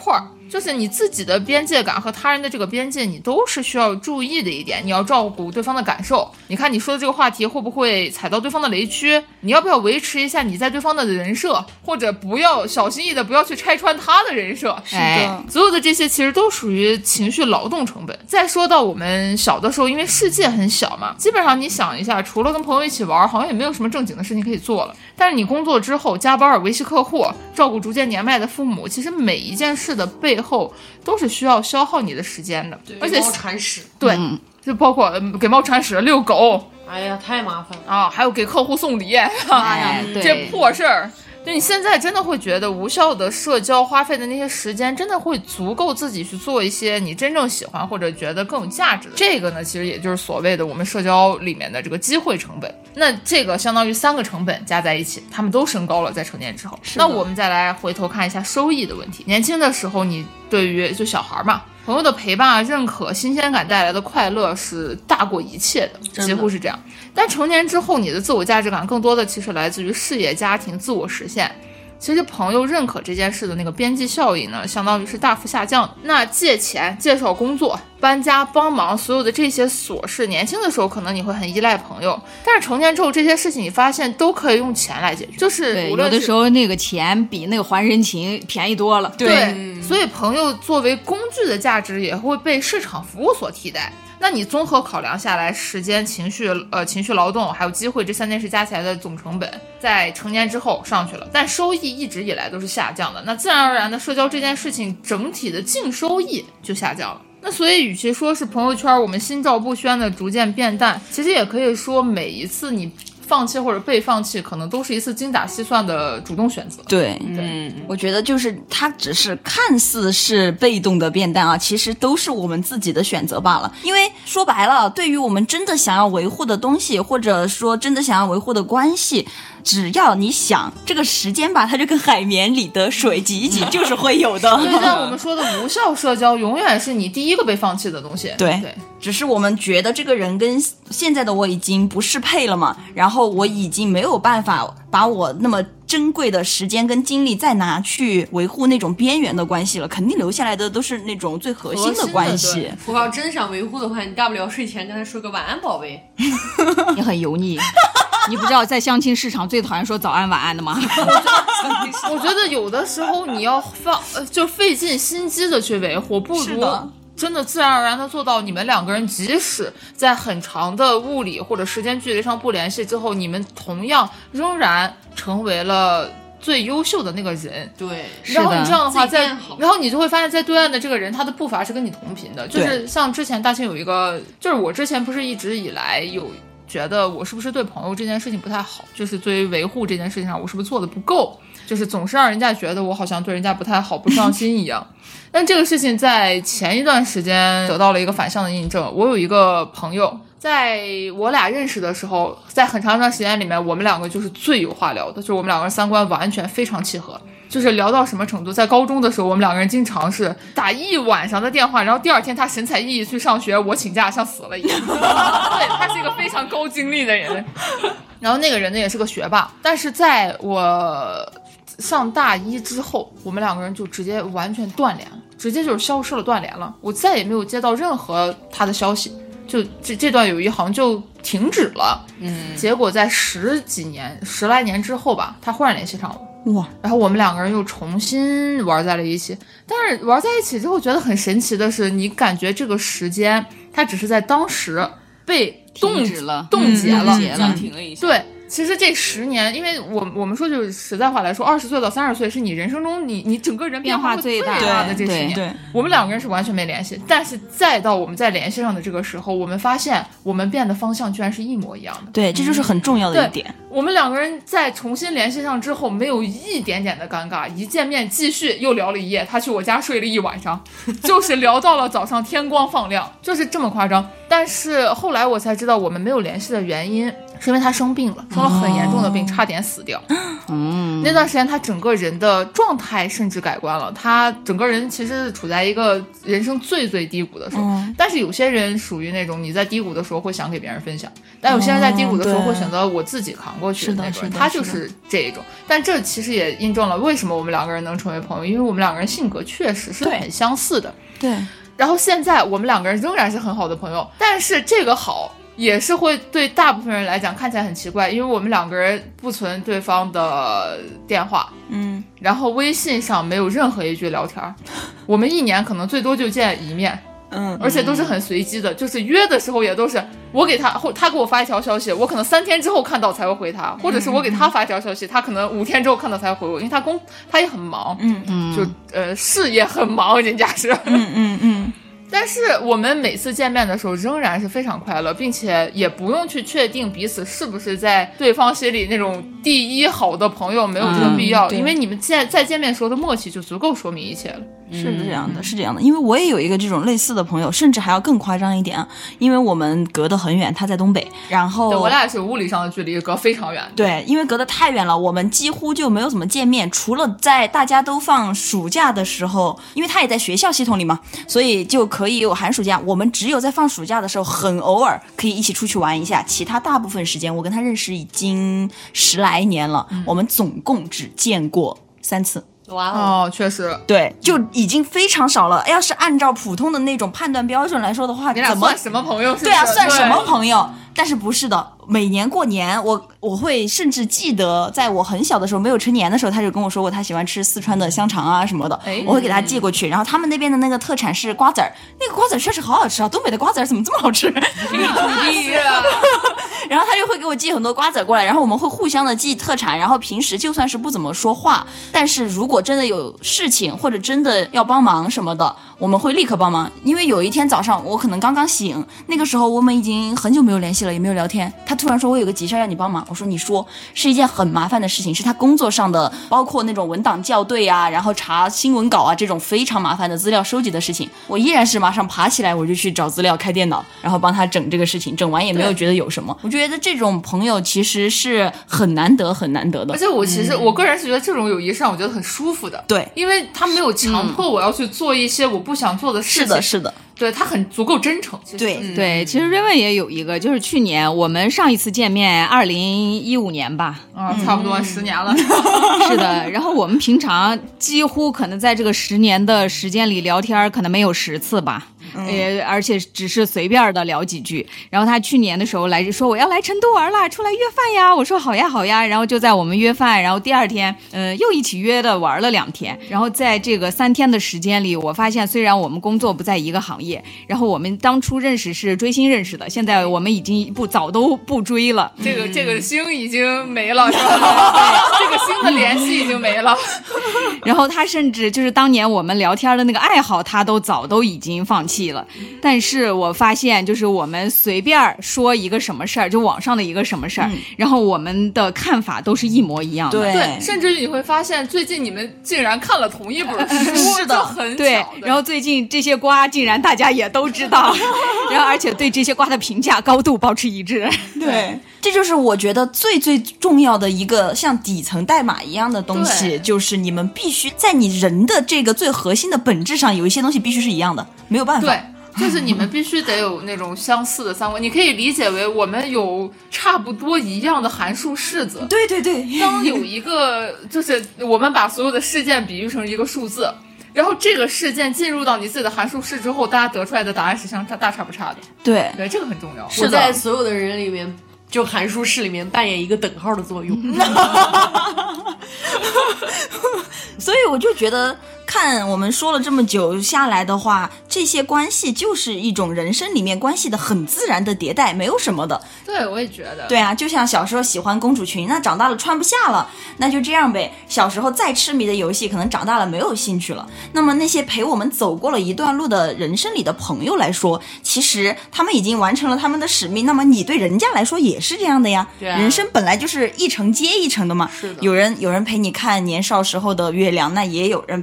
就是你自己的边界感和他人的这个边界，你都是需要注意的一点，你要照顾对方的感受。你看你说的这个话题会不会踩到对方的雷区，你要不要维持一下你在对方的人设，或者不要小心翼翼的不要去拆穿他的人设。 是的、 哎， 所有的这些其实都属于情绪劳动成本。再说到我们小的时候，因为世界很小嘛，基本上你想一下，除了跟朋友一起玩，好像也没有什么正经的事情可以做了。但是你工作之后，加班、维系客户、照顾逐渐年迈的父母，其实每一件事的背后都是需要消耗你的时间的。而且猫铲屎， 对， 嗯就包括呃给猫铲屎、遛狗哎呀，太麻烦了。 啊，还有给客户送礼， 哎对这破事儿。对，你现在真的会觉得无效的社交花费的那些时间，真的会足够自己去做一些你真正喜欢或者觉得更有价值的。这个呢，其实也就是所谓的我们社交里面的这个机会成本。那这个相当于三个成本加在一起，他们都升高了，在成年之后。那我们再来回头看一下收益的问题。年轻的时候，你对于就小孩嘛，朋友的陪伴啊、认可、新鲜感带来的快乐是大过一切的，几乎是这样。但成年之后，你的自我价值感更多的其实来自于事业、家庭、自我实现。其实朋友认可这件事的那个边际效应呢，相当于是大幅下降的。那借钱、介绍工作、搬家、帮忙，所有的这些琐事，年轻的时候可能你会很依赖朋友，但是成年之后这些事情你发现都可以用钱来解决，就是对，有无论是的时候那个钱比那个还人情便宜多了。 对，所以朋友作为工具的价值也会被市场服务所替代。那你综合考量下来，时间、情绪、呃情绪劳动还有机会这三件事加起来的总成本，在成年之后上去了，但收益一直以来都是下降的。那自然而然的，社交这件事情整体的净收益就下降了。那所以，与其说是朋友圈我们心照不宣的逐渐变淡，其实也可以说每一次你放弃或者被放弃，可能都是一次精打细算的主动选择。 对， 嗯， 我觉得就是它只是看似是被动的变淡啊，其实都是我们自己的选择罢了。因为说白了，对于我们真的想要维护的东西，或者说真的想要维护的关系，只要你想，这个时间吧，它就跟海绵里的水挤一挤，就是会有的。 所以像我们说的无效社交，永远是你第一个被放弃的东西。 对对， 只是我们觉得这个人跟现在的我已经不适配了嘛，然后我已经没有办法把我那么珍贵的时间跟精力再拿去维护那种边缘的关系了，肯定留下来的都是那种最核心的关系。 核心的我要真想维护的话，你大不了睡前跟他说个晚安，宝贝。 你很油腻。你不知道在相亲市场最讨厌说早安晚安的吗？ 我觉得有的时候你要放，呃就费尽心机的去维护，不如是的真的自然而然的做到，你们两个人即使在很长的物理或者时间距离上不联系之后，你们同样仍然成为了最优秀的那个人。 对， 然后你这样的话，在自己变好然后你就会发现，在对岸的这个人，他的步伐是跟你同频的。就是像之前大庆有一个，就是我之前不是一直以来有觉得我是不是对朋友这件事情不太好，就是对于维护这件事情上，我是不是做的不够，就是总是让人家觉得我好像对人家不太好，不上心一样。但这个事情在前一段时间得到了一个反向的印证。我有一个朋友，在我俩认识的时候，在很长一段时间里面，我们两个就是最有话聊的，就是我们两个人三观完全非常契合。就是聊到什么程度，在高中的时候，我们两个人经常是打一晚上的电话，然后第二天他神采奕奕去上学，我请假像死了一样。对，他是一个非常高精力的人。然后那个人呢也是个学霸，但是在我上大一之后，我们两个人就直接完全断联了，直接就是消失了，断联了。我再也没有接到任何他的消息，就这这段友谊好像就停止了。嗯，结果在十几年、十来年之后吧，他忽然联系上了。 哇， 然后我们两个人又重新玩在了一起。但是玩在一起之后，觉得很神奇的是，你感觉这个时间它只是在当时被冻停止了冻结了， 冻结了暂停了一下。 对。其实这十年，因为我我们说就是实在话来说，二十岁到三十岁是你人生中你你整个人变化最大的这十年。 对， 我们两个人是完全没联系，但是再到我们再联系上的这个时候，我们发现我们变的方向居然是一模一样的。 对，这就是很重要的一点。 我们两个人在重新联系上之后，没有一点点的尴尬，一见面继续又聊了一夜。他去我家睡了一晚上，就是聊到了早上天光放亮，就是这么夸张。但是后来我才知道，我们没有联系的原因是因为他生病了，生了很严重的病，差点死掉。嗯，那段时间他整个人的状态甚至改观了，他整个人其实是处在一个人生最最低谷的时候。嗯、但是有些人属于那种你在低谷的时候会想给别人分享，但有些人在低谷的时候会选择我自己扛过去的那种人，他就是这一种。但这其实也印证了为什么我们两个人能成为朋友，因为我们两个人性格确实是很相似的。 对。 然后现在我们两个人仍然是很好的朋友，但是这个好也是会对大部分人来讲看起来很奇怪，因为我们两个人不存对方的电话，嗯，然后微信上没有任何一句聊天，我们一年可能最多就见一面。嗯，而且都是很随机的，就是约的时候也都是我给他，或他给我发一条消息，我可能三天之后看到才会回他，或者是我给他发一条消息，他可能五天之后看到才会回我，因为他工他也很忙，嗯嗯，就呃事业很忙，人家是，嗯嗯嗯。但是我们每次见面的时候仍然是非常快乐，并且也不用去确定彼此是不是在对方心里那种第一好的朋友，没有这个必要，嗯、因为你们见在见面时候的默契就足够说明一切了。 是这样的，是这样的，因为我也有一个这种类似的朋友，甚至还要更夸张一点啊，因为我们隔得很远，他在东北，然后对我俩是物理上的距离隔非常远， 对，因为隔得太远了，我们几乎就没有怎么见面，除了在大家都放暑假的时候，因为他也在学校系统里嘛，所以就可以有寒暑假，我们只有在放暑假的时候很偶尔可以一起出去玩一下，其他大部分时间我跟他认识已经十来年了，嗯、我们总共只见过三次。 哇哦，确实， 对，就已经非常少了。要是按照普通的那种判断标准来说的话， 你俩算什么朋友？ 对啊，算什么朋友？但是不是的，每年过年，我我会甚至记得，在我很小的时候，没有成年的时候，他就跟我说过他喜欢吃四川的香肠啊什么的，我会给他寄过去。然后他们那边的那个特产是瓜子儿，那个瓜子儿确实好好吃啊，东北的瓜子儿怎么这么好吃？这个土地啊！然后他就会给我寄很多瓜子儿过来，然后我们会互相的寄特产。然后平时就算是不怎么说话，但是如果真的有事情或者真的要帮忙什么的，我们会立刻帮忙。因为有一天早上我可能刚刚醒，那个时候我们已经很久没有联系了，也没有聊天。他突然说我有个急事要你帮忙，我说你说，是一件很麻烦的事情，是他工作上的，包括那种文档校对啊，然后查新闻稿啊这种非常麻烦的资料收集的事情。我依然是马上爬起来，我就去找资料，开电脑，然后帮他整这个事情，整完也没有觉得有什么。我觉得这种朋友其实是很难得很难得的。 而且我其实、嗯、我个人是觉得这种友谊是让我觉得很舒服的。 对， 因为他没有强迫我要去做一些我不想做的事情。 是的，是的。 对，他很足够真诚。 对、 嗯、对，其实瑞文也有一个，就是去年我们上一次见面，二零一五年吧， 啊、嗯，差不多十年了。 是的，然后我们平常几乎可能在这个十年的时间里聊天，可能没有十次吧。嗯、也而且只是随便的聊几句。然后他去年的时候来说我要来成都玩了，出来约饭呀。我说好呀好呀。然后就在我们约饭，然后第二天，呃，又一起约的玩了两天。然后在这个三天的时间里，我发现虽然我们工作不在一个行业，然后我们当初认识是追星认识的，现在我们已经不早都不追了。 这个、嗯、这个星已经没了，是吧？这个星的联系已经没了。 然后他甚至就是当年我们聊天的那个爱好，他都早都已经放弃了。但是我发现就是我们随便说一个什么事儿，就网上的一个什么事儿、嗯、然后我们的看法都是一模一样的。 对, 对，甚至于你会发现最近你们竟然看了同一本书。是的，很巧的。 对，然后最近这些瓜竟然大家也都知道。然后而且对这些瓜的评价高度保持一致。 对，这就是我觉得最最重要的一个像底层代码一样的东西，就是你们必须在你人的这个最核心的本质上有一些东西必须是一样的，没有办法。 对，就是你们必须得有那种相似的三观，你可以理解为我们有差不多一样的函数式子。 对对对， 当有一个就是我们把所有的事件比喻成一个数字，然后这个事件进入到你自己的函数式之后，大家得出来的答案是相差大差不差的。 对对，这个很重要。 我在所有的人里面，就函数式里面扮演一个等号的作用。 所以我就觉得看我们说了这么久下来的话，这些关系就是一种人生里面关系的很自然的迭代，没有什么的。 对，我也觉得。 对啊，就像小时候喜欢公主裙，那长大了穿不下了，那就这样呗。小时候再痴迷的游戏，可能长大了没有兴趣了。那么那些陪我们走过了一段路的人生里的朋友来说，其实他们已经完成了他们的使命，那么你对人家来说也是这样的呀。 对啊， 人生本来就是一程接一程的嘛。 是的。 有人有人陪你看年少时候的月亮，那也有人陪你走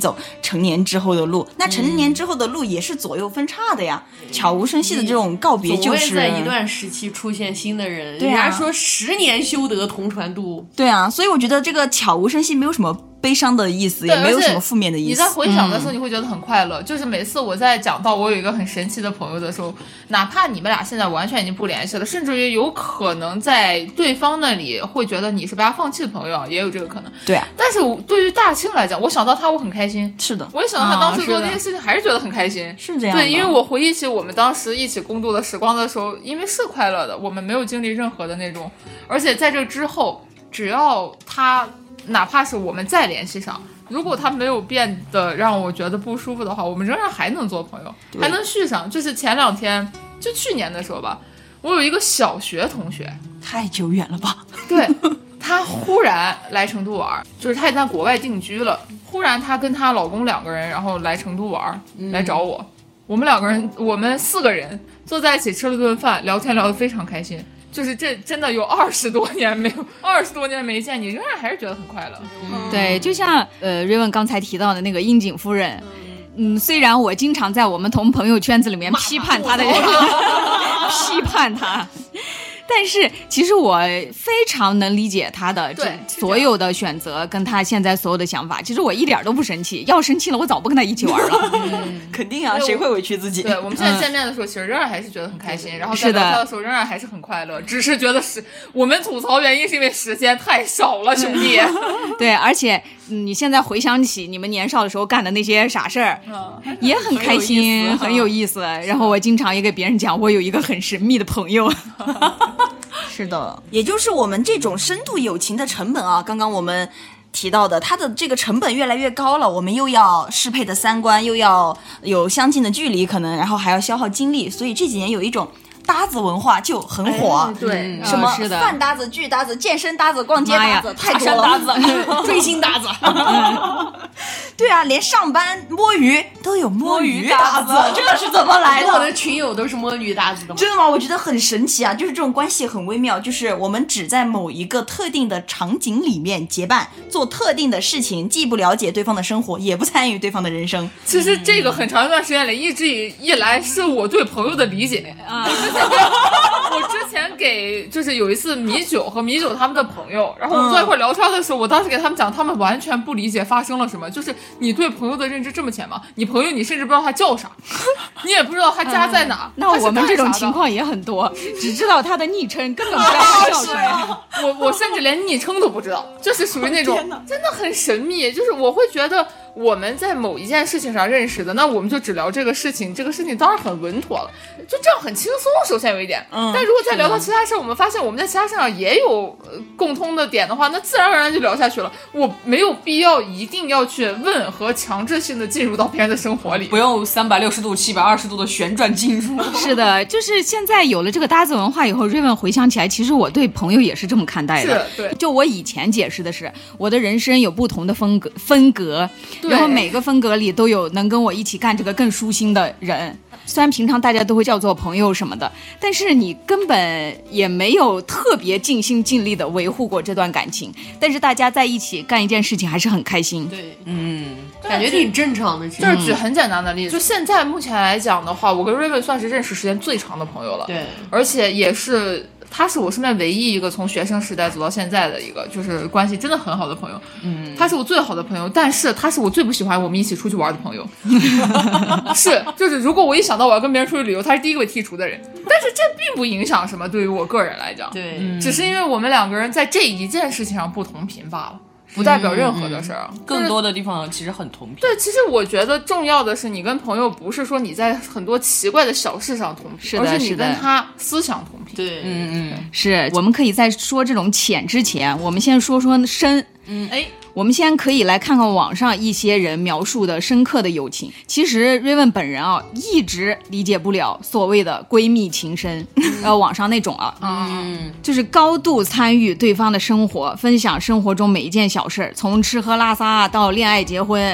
走成年之后的路。那成年之后的路也是左右分叉的呀，嗯、悄无声息的这种告别就是。 总会在一段时期出现新的人。 对啊， 人家说十年修得同船渡。 对啊，所以我觉得这个悄无声息没有什么悲伤的意思，也没有什么负面的意思。 你在回想的时候，你会觉得很快乐。嗯、就是每次我在讲到我有一个很神奇的朋友的时候，哪怕你们俩现在完全已经不联系了，甚至于有可能在对方那里会觉得你是被他放弃的朋友，也有这个可能。 对啊。 但是对于大庆来讲，我想到他，我很开心。 是的。 我一想到他当时做那些事情，还是觉得很开心。 是这样。 对，因为我回忆起我们当时一起共度的时光的时候，因为是快乐的，我们没有经历任何的那种，而且在这之后，只要他哪怕是我们再联系上。如果他没有变得让我觉得不舒服的话，我们仍然还能做朋友，还能续上。就是前两天，就去年的时候吧，我有一个小学同学， 太久远了吧？ 对，她忽然来成都玩，就是她也在国外定居了。忽然她跟她老公两个人，然后来成都玩，嗯、来找我。我们两个人，我们四个人坐在一起吃了顿饭，聊天聊得非常开心。就是这真的有二十多年没有，二十多年没见，你仍然还是觉得很快乐。 嗯、对，就像呃瑞文刚才提到的那个樱井夫人，嗯，虽然我经常在我们同朋友圈子里面批判她的人，批判她。但是其实我非常能理解他的所有的选择跟他现在所有的想法，其实我一点都不生气，要生气了我早不跟他一起玩了。 嗯、肯定啊，谁会委屈自己？ 对，我们现在见面的时候，嗯、其实仍然还是觉得很开心，然后在聊天的时候仍然还是很快乐，只是觉得是我们吐槽原因是因为时间太少了，兄弟。 对，而且你现在回想起你们年少的时候干的那些傻事儿，嗯、也很开心，很有意思。然后我经常也给别人讲，我有一个很神秘的朋友。 是的，也就是我们这种深度友情的成本啊，刚刚我们提到的，它的这个成本越来越高了，我们又要适配的三观，又要有相近的距离，可能然后还要消耗精力，所以这几年有一种搭子文化就很火。 哎、对、 嗯，什么饭搭子、剧搭子、健身搭子、逛街搭子，太多了。搭子、 追星搭子。 对啊，连上班摸鱼都有摸鱼搭子，这个是怎么来的？ 我的群友都是摸鱼搭子的吗？ 真的吗？我觉得很神奇啊，就是这种关系很微妙，就是我们只在某一个特定的场景里面结伴，做特定的事情，既不了解对方的生活，也不参与对方的人生。 其实这个很长一段时间里，一直以来是我对朋友的理解啊。我之前给就是有一次米酒和米酒他们的朋友，然后我们坐一块聊天的时候，嗯、我当时给他们讲，他们完全不理解发生了什么。就是你对朋友的认知这么浅吗？你朋友你甚至不知道他叫啥，你也不知道他家在哪。 嗯、那我们这种情况也很多，只知道他的昵称，根本不知道他叫什么。 我我甚至连昵称都不知道，就是属于那种真的很神秘。就是我会觉得我们在某一件事情上认识的，那我们就只聊这个事情，这个事情当然很稳妥了，就这样很轻松。首先有一点，嗯，但如果再聊到其他事，我们发现我们在其他事上也有共通的点的话，那自然而然就聊下去了。我没有必要一定要去问和强制性的进入到别人的生活里， 不用三百六十度、七百二十度的旋转进入。 是的，就是现在有了这个搭子文化以后，瑞文回想起来，其实我对朋友也是这么看待的。 是，对， 就我以前解释的是，我的人生有不同的风格，分隔，然后每个分隔里都有能跟我一起干这个更舒心的人。虽然平常大家都会叫做朋友什么的，但是你根本也没有特别尽心尽力的维护过这段感情，但是大家在一起干一件事情还是很开心。 对，嗯，感觉挺正常的。 就是举很简单的例子，就现在目前来讲的话，我跟瑞文算是认识时间最长的朋友了。 对， 而且也是他是我身边唯一一个从学生时代走到现在的一个就是关系真的很好的朋友。嗯，他是我最好的朋友，但是他是我最不喜欢我们一起出去玩的朋友。是，就是如果我一想到我要跟别人出去旅游，他是第一个被剔除的人。但是这并不影响什么，对于我个人来讲， 对， 嗯、只是因为我们两个人在这一件事情上不同频罢了。不代表任何的事儿、嗯嗯， 更多的地方其实很同频。 对，其实我觉得重要的是，你跟朋友不是说你在很多奇怪的小事上同频，而是你跟他思想同频。 对， 嗯嗯，是。我们可以在说这种浅之前，我们先说说深。嗯，哎。我们先可以来看看网上一些人描述的深刻的友情。其实瑞文本人啊，一直理解不了所谓的闺蜜情深，呃，网上那种啊，嗯，就是高度参与对方的生活，分享生活中每一件小事，从吃喝拉撒到恋爱结婚。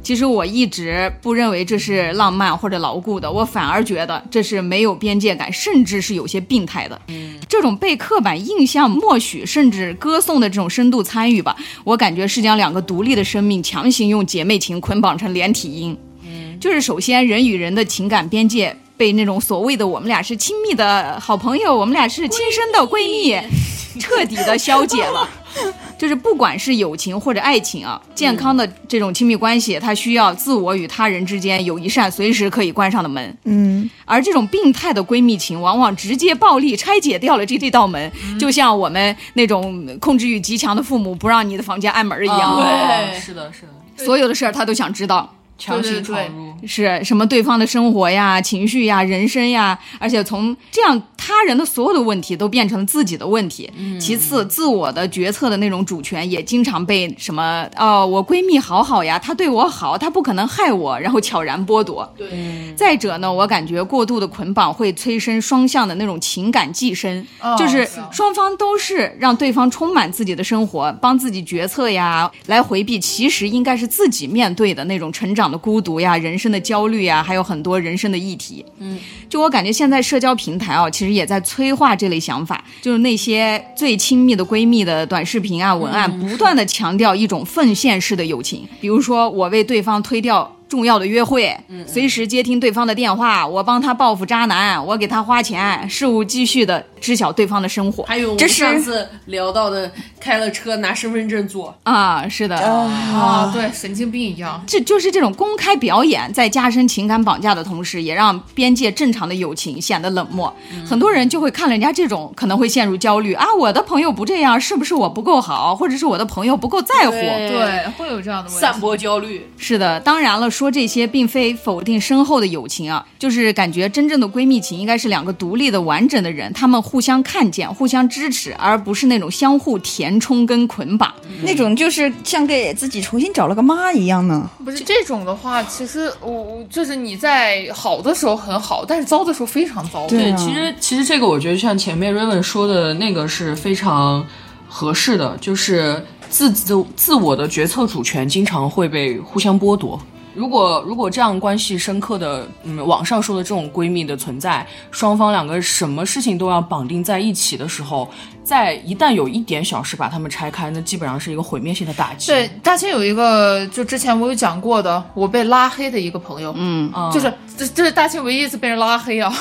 其实我一直不认为这是浪漫或者牢固的，我反而觉得这是没有边界感，甚至是有些病态的。嗯，这种被刻板印象默许甚至歌颂的这种深度参与吧，我感觉是将两个独立的生命强行用姐妹情捆绑成连体婴。嗯，就是首先人与人的情感边界被那种所谓的我们俩是亲密的好朋友，我们俩是亲生的闺蜜彻底的消解了。就是不管是友情或者爱情啊，健康的这种亲密关系，它需要自我与他人之间有一扇随时可以关上的门。 嗯， 而这种病态的闺蜜情往往直接暴力拆解掉了这这道门，嗯、就像我们那种控制欲极强的父母不让你的房间按门一样。 哦、对，是的，是的， 所有的事儿他都想知道。 强行闯入， 是什么对方的生活呀、情绪呀、人生呀，而且从这样他人的所有的问题都变成了自己的问题。嗯、其次，自我的决策的那种主权也经常被什么哦，我闺蜜好好呀，她对我好，她不可能害我，然后悄然剥夺。 对。 再者呢，我感觉过度的捆绑会催生双向的那种情感寄生，哦、就是双方都是让对方充满自己的生活，帮自己决策呀，来回避其实应该是自己面对的那种成长的孤独呀、人生的焦虑呀，还有很多人生的议题。嗯，就我感觉现在社交平台啊，其实也在催化这类想法，就是那些最亲密的闺蜜的短视频啊、文案，不断的强调一种奉献式的友情，比如说我为对方推掉重要的约会，随时接听对方的电话，我帮他报复渣男，我给他花钱，事无继续的知晓对方的生活。 还有我们上次聊到的开了车拿身份证做啊，是的啊，对，神经病一样。 这就是这种公开表演，在加深情感绑架的同时，也让边界正常的友情显得冷漠。嗯、很多人就会看人家这种，可能会陷入焦虑啊，我的朋友不这样，是不是我不够好，或者是我的朋友不够在乎？ 对，对会有这样的问题。 散播焦虑。 是的，当然了。说这些并非否定深厚的友情啊，就是感觉真正的闺蜜情应该是两个独立的完整的人，他们互相看见互相支持，而不是那种相互填充跟捆绑、 嗯、那种就是像给自己重新找了个妈一样呢。 不是这种的话，其实我就是你在好的时候很好，但是糟的时候非常糟。 对、啊、其实其实这个我觉得像前面 Raven 说的那个是非常合适的，就是自自自我的决策主权经常会被互相剥夺。如果如果这样关系深刻的，嗯，网上说的这种闺蜜的存在，双方两个什么事情都要绑定在一起的时候，在一旦有一点小事把他们拆开，那基本上是一个毁灭性的打击。 对，大清有一个，就之前我有讲过的，我被拉黑的一个朋友， 嗯， 就是这这是大清唯一一次被人拉黑啊。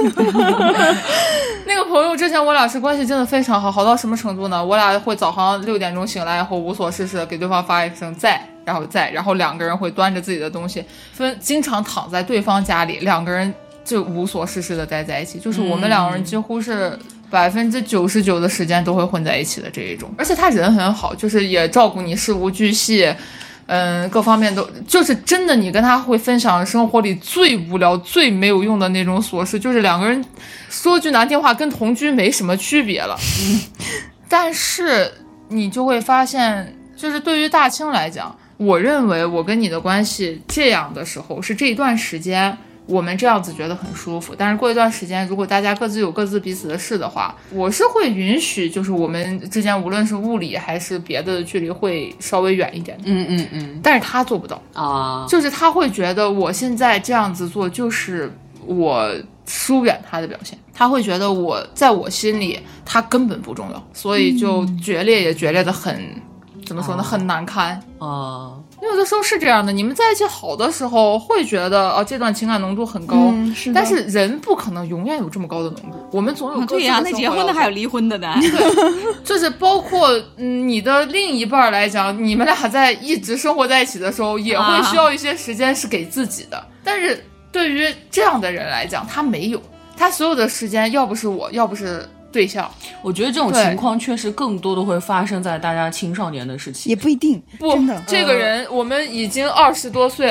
那个朋友之前我俩是关系真的非常好，好到什么程度呢？我俩会早上六点钟醒来以后无所事事给对方发一声在。然后在，然后两个人会端着自己的东西，分经常躺在对方家里，两个人就无所事事的待在一起，就是我们两个人几乎是百分之九十九的时间都会混在一起的这一种。而且他人很好，就是也照顾你事无巨细，嗯，各方面都就是真的，你跟他会分享生活里最无聊、最没有用的那种琐事，就是两个人说句难听话，跟同居没什么区别了。嗯，但是你就会发现，就是对于大清来讲。我认为我跟你的关系这样的时候是这一段时间我们这样子觉得很舒服，但是过一段时间如果大家各自有各自彼此的事的话，我是会允许就是我们之间无论是物理还是别的距离会稍微远一点。 嗯嗯嗯， 但是他做不到啊，就是他会觉得我现在这样子做就是我疏远他的表现，他会觉得我在我心里他根本不重要，所以就决裂也决裂得很、嗯怎么说呢，很难堪啊！有的时候是这样的，你们在一起好的时候会觉得啊，这段情感浓度很高， 嗯、是但是人不可能永远有这么高的浓度，我们总有各自的生活要对呀、啊，那结婚的还有离婚的呢。 对，就是包括、嗯、你的另一半来讲，你们俩在一直生活在一起的时候，也会需要一些时间是给自己的。啊、但是对于这样的人来讲，他没有，他所有的时间要不是我，要不是。对象， 我觉得这种情况确实更多的会发生在大家青少年的时期， 也不一定。 不， 真的， 这个人、呃、我们已经二十多岁了，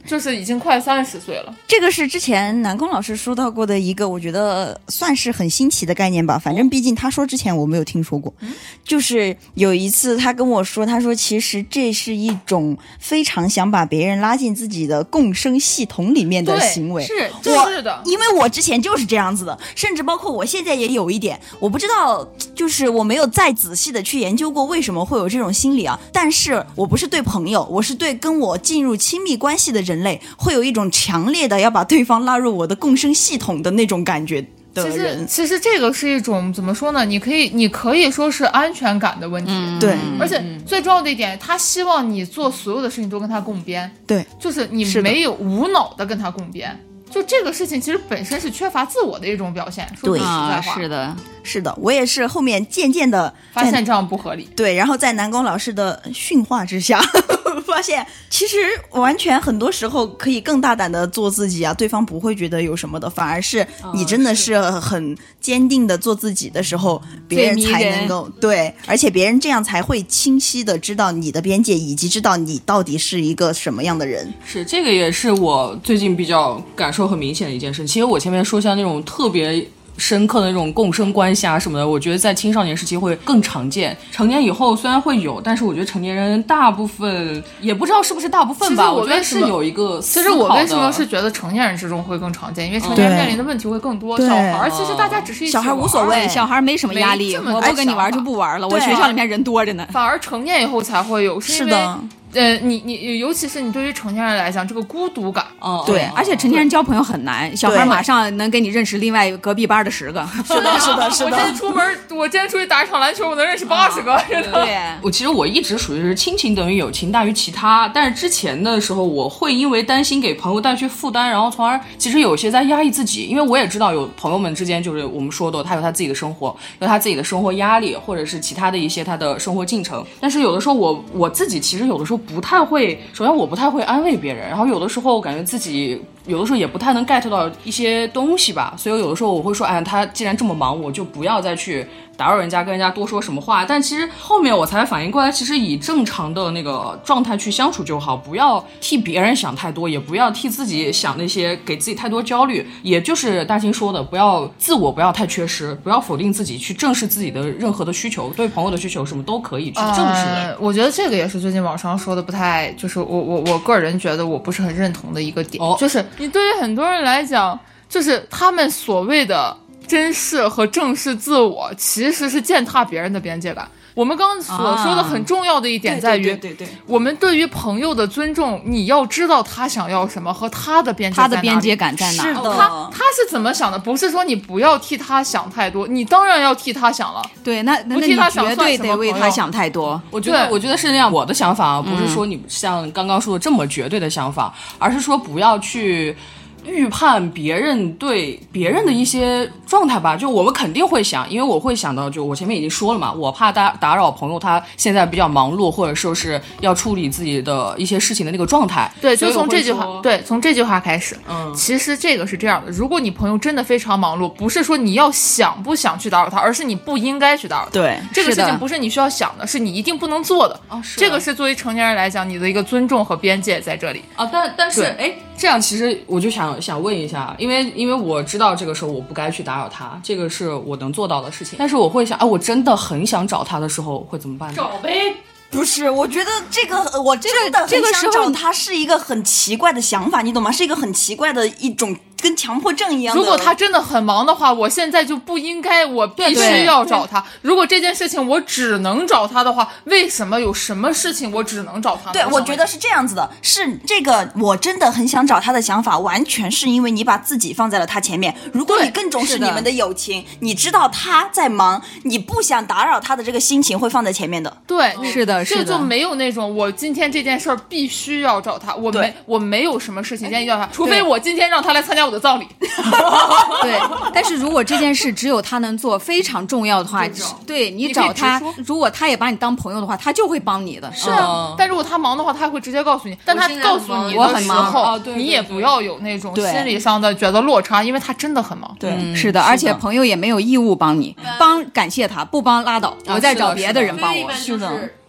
就是已经快三十岁了。 这个是之前南宫老师说到过的一个，我觉得算是很新奇的概念吧。反正毕竟他说之前我没有听说过。嗯、就是有一次他跟我说，他说其实这是一种非常想把别人拉进自己的共生系统里面的行为。 是， 我是的， 因为我之前就是这样子的，甚至包括我现在也有一点，我不知道，就是我没有再仔细的去研究过为什么会有这种心理啊。但是我不是对朋友，我是对跟我进入亲密关系的人类，会有一种强烈的要把对方拉入我的共生系统的那种感觉的人。 其实，其实这个是一种怎么说呢？你可以，你可以说是安全感的问题。 嗯、对， 而且最重要的一点，他希望你做所有的事情都跟他共编。 对， 就是你没有无脑的跟他共编。就这个事情其实本身是缺乏自我的一种表现。 对， 啊，是的， 是的，我也是后面渐渐的发现这样不合理。 对，然后在南宫老师的训话之下发现其实完全很多时候可以更大胆的做自己啊，对方不会觉得有什么的，反而是你真的是很坚定的做自己的时候，别人才能够对，而且别人这样才会清晰的知道你的边界，以及知道你到底是一个什么样的人。 是，这个也是我最近比较感受很明显的一件事。其实我前面说像那种特别深刻的那种共生关系啊什么的，我觉得在青少年时期会更常见。成年以后虽然会有，但是我觉得成年人大部分也不知道是不是大部分吧， 我觉得是有一个思考的。 其实我为什么是觉得成年人之中会更常见，因为成年人面临的问题会更多。小孩其实大家只是一起小孩无所谓， 小孩没什么压力，我不跟你玩就不玩了，我学校里面人多着呢。 反而成年以后才会有， 是的。 呃，你你尤其是你对于成年人来讲，这个孤独感， 嗯，对，而且成年人交朋友很难，小孩马上能给你认识另外隔壁班的十个， 是的，是的，是的。 我今天出门，我今天出去打一场篮球，我能认识八十个，真的。 对， 我其实我一直属于是亲情等于友情大于其他，但是之前的时候，我会因为担心给朋友带去负担，然后从而其实有些在压抑自己，因为我也知道有朋友们之间就是我们说的，他有他自己的生活，有他自己的生活压力，或者是其他的一些他的生活进程，但是有的时候我我自己其实有的时候不太会。首先我不太会安慰别人，然后有的时候我感觉自己有的时候也不太能 get 到一些东西吧，所以有的时候我会说，哎，他既然这么忙，我就不要再去打扰人家，跟人家多说什么话。但其实后面我才反应过来，其实以正常的那个状态去相处就好，不要替别人想太多，也不要替自己想那些，给自己太多焦虑。也就是大清说的，不要自我不要太缺失，不要否定自己，去正视自己的任何的需求，对朋友的需求什么都可以去正视的。 呃、我觉得这个也是最近网上说的不太，就是我我我个人觉得我不是很认同的一个点，哦、就是你对于很多人来讲，就是他们所谓的珍视和正视自我，其实是践踏别人的边界感。我们刚刚所说的很重要的一点在于， 啊、对, 对, 对, 对, 对我们对于朋友的尊重，你要知道他想要什么和他的边界在哪里， 他的边界感在哪？ 是的， 他他是怎么想的？不是说你不要替他想太多，你当然要替他想了。 对，那那你绝对得为他想太多。 我觉得，我觉得是那样。我的想法不是说你像刚刚说的这么绝对的想法，嗯、而是说不要去预判别人对别人的一些状态吧，就我们肯定会想，因为我会想到，就我前面已经说了嘛，我怕打打扰朋友，他现在比较忙碌，或者说是要处理自己的一些事情的那个状态。 对，就从这句话，对，从这句话开始。 嗯， 其实这个是这样的，如果你朋友真的非常忙碌，不是说你要想不想去打扰他，而是你不应该去打扰他。 对， 这个事情不是你需要想的，是你一定不能做的。 哦，是。 这个是作为成年人来讲，你的一个尊重和边界在这里。 啊，但但是哎，这样其实我就想想问一下。因为因为我知道这个时候我不该去打扰他，这个是我能做到的事情。但是我会想，哎，我真的很想找他的时候会怎么办呢？ 找呗。 不是，我觉得这个我真的很想找他是一个很奇怪的想法，你懂吗？是一个很奇怪的一种跟强迫症一样的。 如果他真的很忙的话，我现在就不应该，我必须要找他。如果这件事情我只能找他的话，为什么有什么事情我只能找他呢？ 对，我觉得是这样子的，是这个我真的很想找他的想法，完全是因为你把自己放在了他前面。如果你更重视你们的友情，你知道他在忙，你不想打扰他的这个心情会放在前面的。 对， 是的，是的， 这就没有那种我今天这件事儿必须要找他，我没我没有什么事情今天要他，除非我今天让他来参加我的葬礼。 对，但是如果这件事只有他能做，非常重要的话，对你找他，如果他也把你当朋友的话，他就会帮你的。 是啊，嗯、但如果他忙的话，他会直接告诉你。但他告诉你的时候， 哦、对对对你也不要有那种心理上的觉得落差，因为他真的很忙。 对， 嗯、是的，而且朋友也没有义务帮你，帮感谢他，不帮拉倒，我再找别的人帮我。 是的。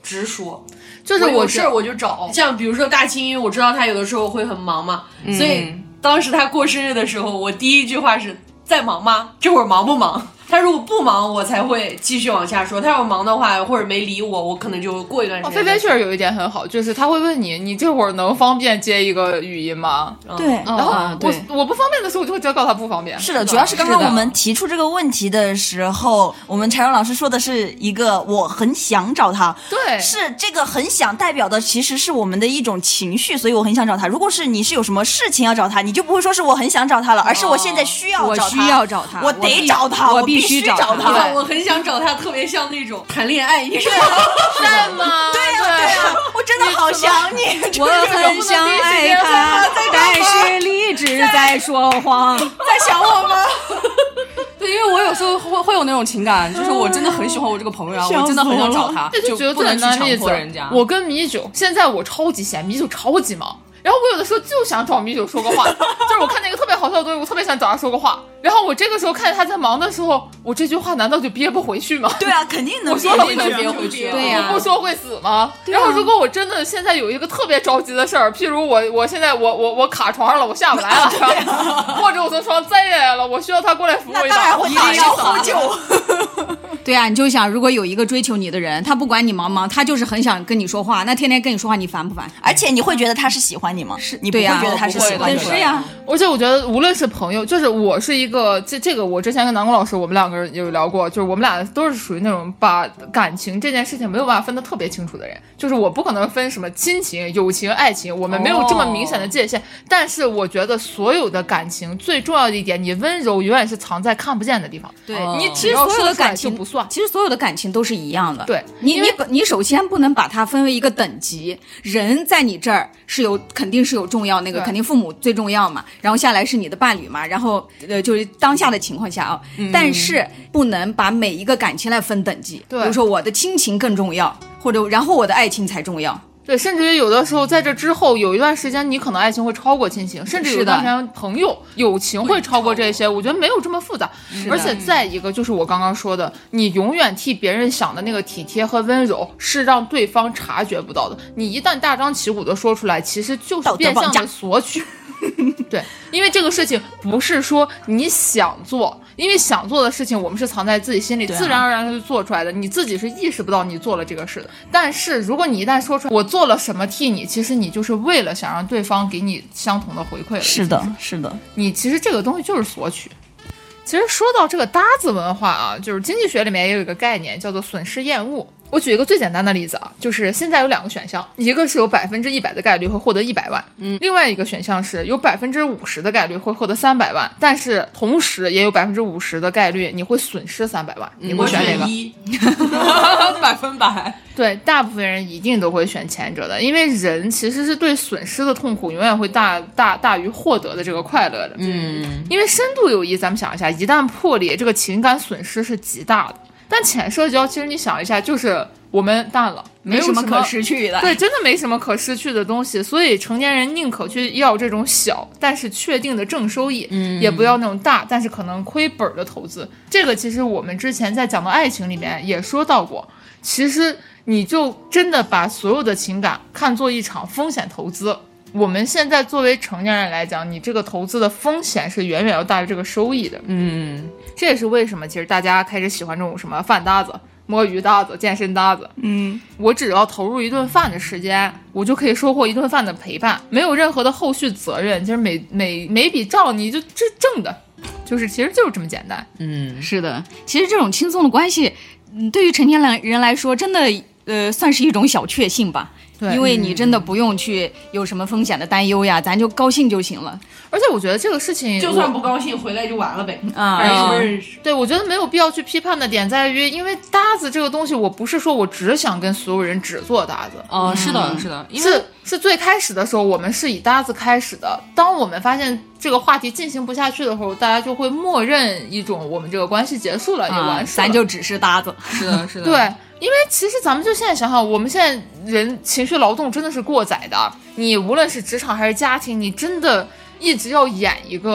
直说， 就是我有我事儿我就找。像比如说大清，因为我知道他有的时候会很忙嘛，嗯、所以当时他过生日的时候，我第一句话是在忙吗？这会儿忙不忙？他如果不忙，我才会继续往下说。他要忙的话，或者没理我，我可能就过一段时间。 哦，菲菲确实有一点很好，就是他会问你，你这会儿能方便接一个语音吗？ 对， 然后啊我我不方便的时候，我就会直接告诉他不方便。 是的，主要是刚刚我们提出这个问题的时候，我们柴荣老师说的是一个我很想找他， 对， 是这个很想代表的其实是我们的一种情绪，所以我很想找他。如果是你是有什么事情要找他，你就不会说是我很想找他了，而是我现在需要找他， 我需要找他， 我得找他， 我必必须找找他。 我很想找他，特别像那种谈恋爱，你知道吗？ 在吗？ 对呀、啊、对呀、啊，我真的好想你， 我很想爱他，但是理智在说谎， 在想我吗？ 对，因为我有时候会会有那种情感，就是我真的很喜欢我这个朋友啊，我真的很想找他， 这就觉得不能去强最简单的例子迫人家。 我跟米酒，现在我超级闲，米酒超级忙。然后我有的时候就想找米酒说个话，就是我看那个特别好笑的东西，我特别想找他说个话。然后我这个时候看见他在忙的时候，我这句话难道就憋不回去吗？ 对啊，肯定能我说了憋能憋回去。 对呀、啊， 我不说会死吗？然后如果我真的现在有一个特别着急的事儿，譬如我我现在我我我卡床上了，我下不来了，或者我从床栽下来了，我需要他过来扶我一把，我一定要呼救。 对啊，你就想，如果有一个追求你的人，他不管你忙不忙，他就是很想跟你说话，那天天跟你说话，你烦不烦？ 而且你会觉得他是喜欢你吗？是，你不会觉得他是喜欢你？ 是呀。 而且我觉得无论是朋友，就是我是一个这这个，我之前跟南宫老师我们两个人有聊过，就是我们俩都是属于那种把感情这件事情没有办法分得特别清楚的人，就是我不可能分什么亲情、友情、爱情，我们没有这么明显的界限。哦、但是我觉得所有的感情最重要的一点，你温柔永远是藏在看不见的地方。 对， 哦、你其实所有的感情就不算， 其实所有的感情都是一样的。 对， 你你你首先不能把它分为一个等级，人在你这儿是有肯定是有重要，那个肯定父母最重要嘛，然后下来是你的伴侣嘛，然后呃就是当下的情况下啊、嗯，但是不能把每一个感情来分等级， 对， 比如说我的亲情更重要，或者然后我的爱情才重要。 对，甚至于有的时候在这之后有一段时间，你可能爱情会超过亲情，甚至有一段时间朋友、友情会超过这些。我觉得没有这么复杂。而且再一个就是我刚刚说的，你永远替别人想的那个体贴和温柔是让对方察觉不到的。你一旦大张旗鼓的说出来，其实就是变相的索取。对，因为这个事情不是说你想做，因为想做的事情我们是藏在自己心里，自然而然就做出来的，你自己是意识不到你做了这个事的。但是如果你一旦说出来我做了什么替你，其实你就是为了想让对方给你相同的回馈了。 是的，是的， 你其实这个东西就是索取。其实说到这个搭子文化啊，就是经济学里面也有一个概念叫做损失厌恶。我举一个最简单的例子啊，就是现在有两个选项，一个是有百分之一百的概率会获得一百万，嗯，另外一个选项是有百分之五十的概率会获得三百万，但是同时也有百分之五十的概率你会损失三百万，你会选哪个？ 一， 百分百。 对，大部分人一定都会选前者的，因为人其实是对损失的痛苦永远会大大大于获得的这个快乐的。 嗯， 因为深度友谊，咱们想一下，一旦破裂，这个情感损失是极大的。但浅社交，其实你想一下，就是我们淡了，没有什么可失去的， 对，真的没什么可失去的东西。所以成年人宁可去要这种小但是确定的正收益，嗯，也不要那种大但是可能亏本的投资。这个其实我们之前在讲到爱情里面也说到过，其实你就真的把所有的情感看作一场风险投资。我们现在作为成年人来讲，你这个投资的风险是远远要大于这个收益的。 嗯， 这也是为什么其实大家开始喜欢这种什么饭搭子、摸鱼搭子、健身搭子。 嗯， 我只要投入一顿饭的时间，我就可以收获一顿饭的陪伴，没有任何的后续责任。其实每每每笔账你就这挣的，就是其实就是这么简单。 嗯，是的，其实这种轻松的关系，嗯，对于成年人来说，真的呃算是一种小确幸吧。 对， 因为你真的不用去有什么风险的担忧呀，咱就高兴就行了。 而且我觉得这个事情， 就算不高兴回来就完了呗。 啊， 认识不认识？ 对，我觉得没有必要去批判的点在于，因为搭子这个东西，我不是说我只想跟所有人只做搭子。 哦、呃，是的， 嗯、 是的，因为是是最开始的时候，我们是以搭子开始的。当我们发现这个话题进行不下去的时候，大家就会默认一种我们这个关系结束了，也完事了， 咱就只是搭子。 是的，是的， 对。因为其实咱们就现在想想，我们现在人情绪劳动真的是过载的。你无论是职场还是家庭，你真的一直要演一个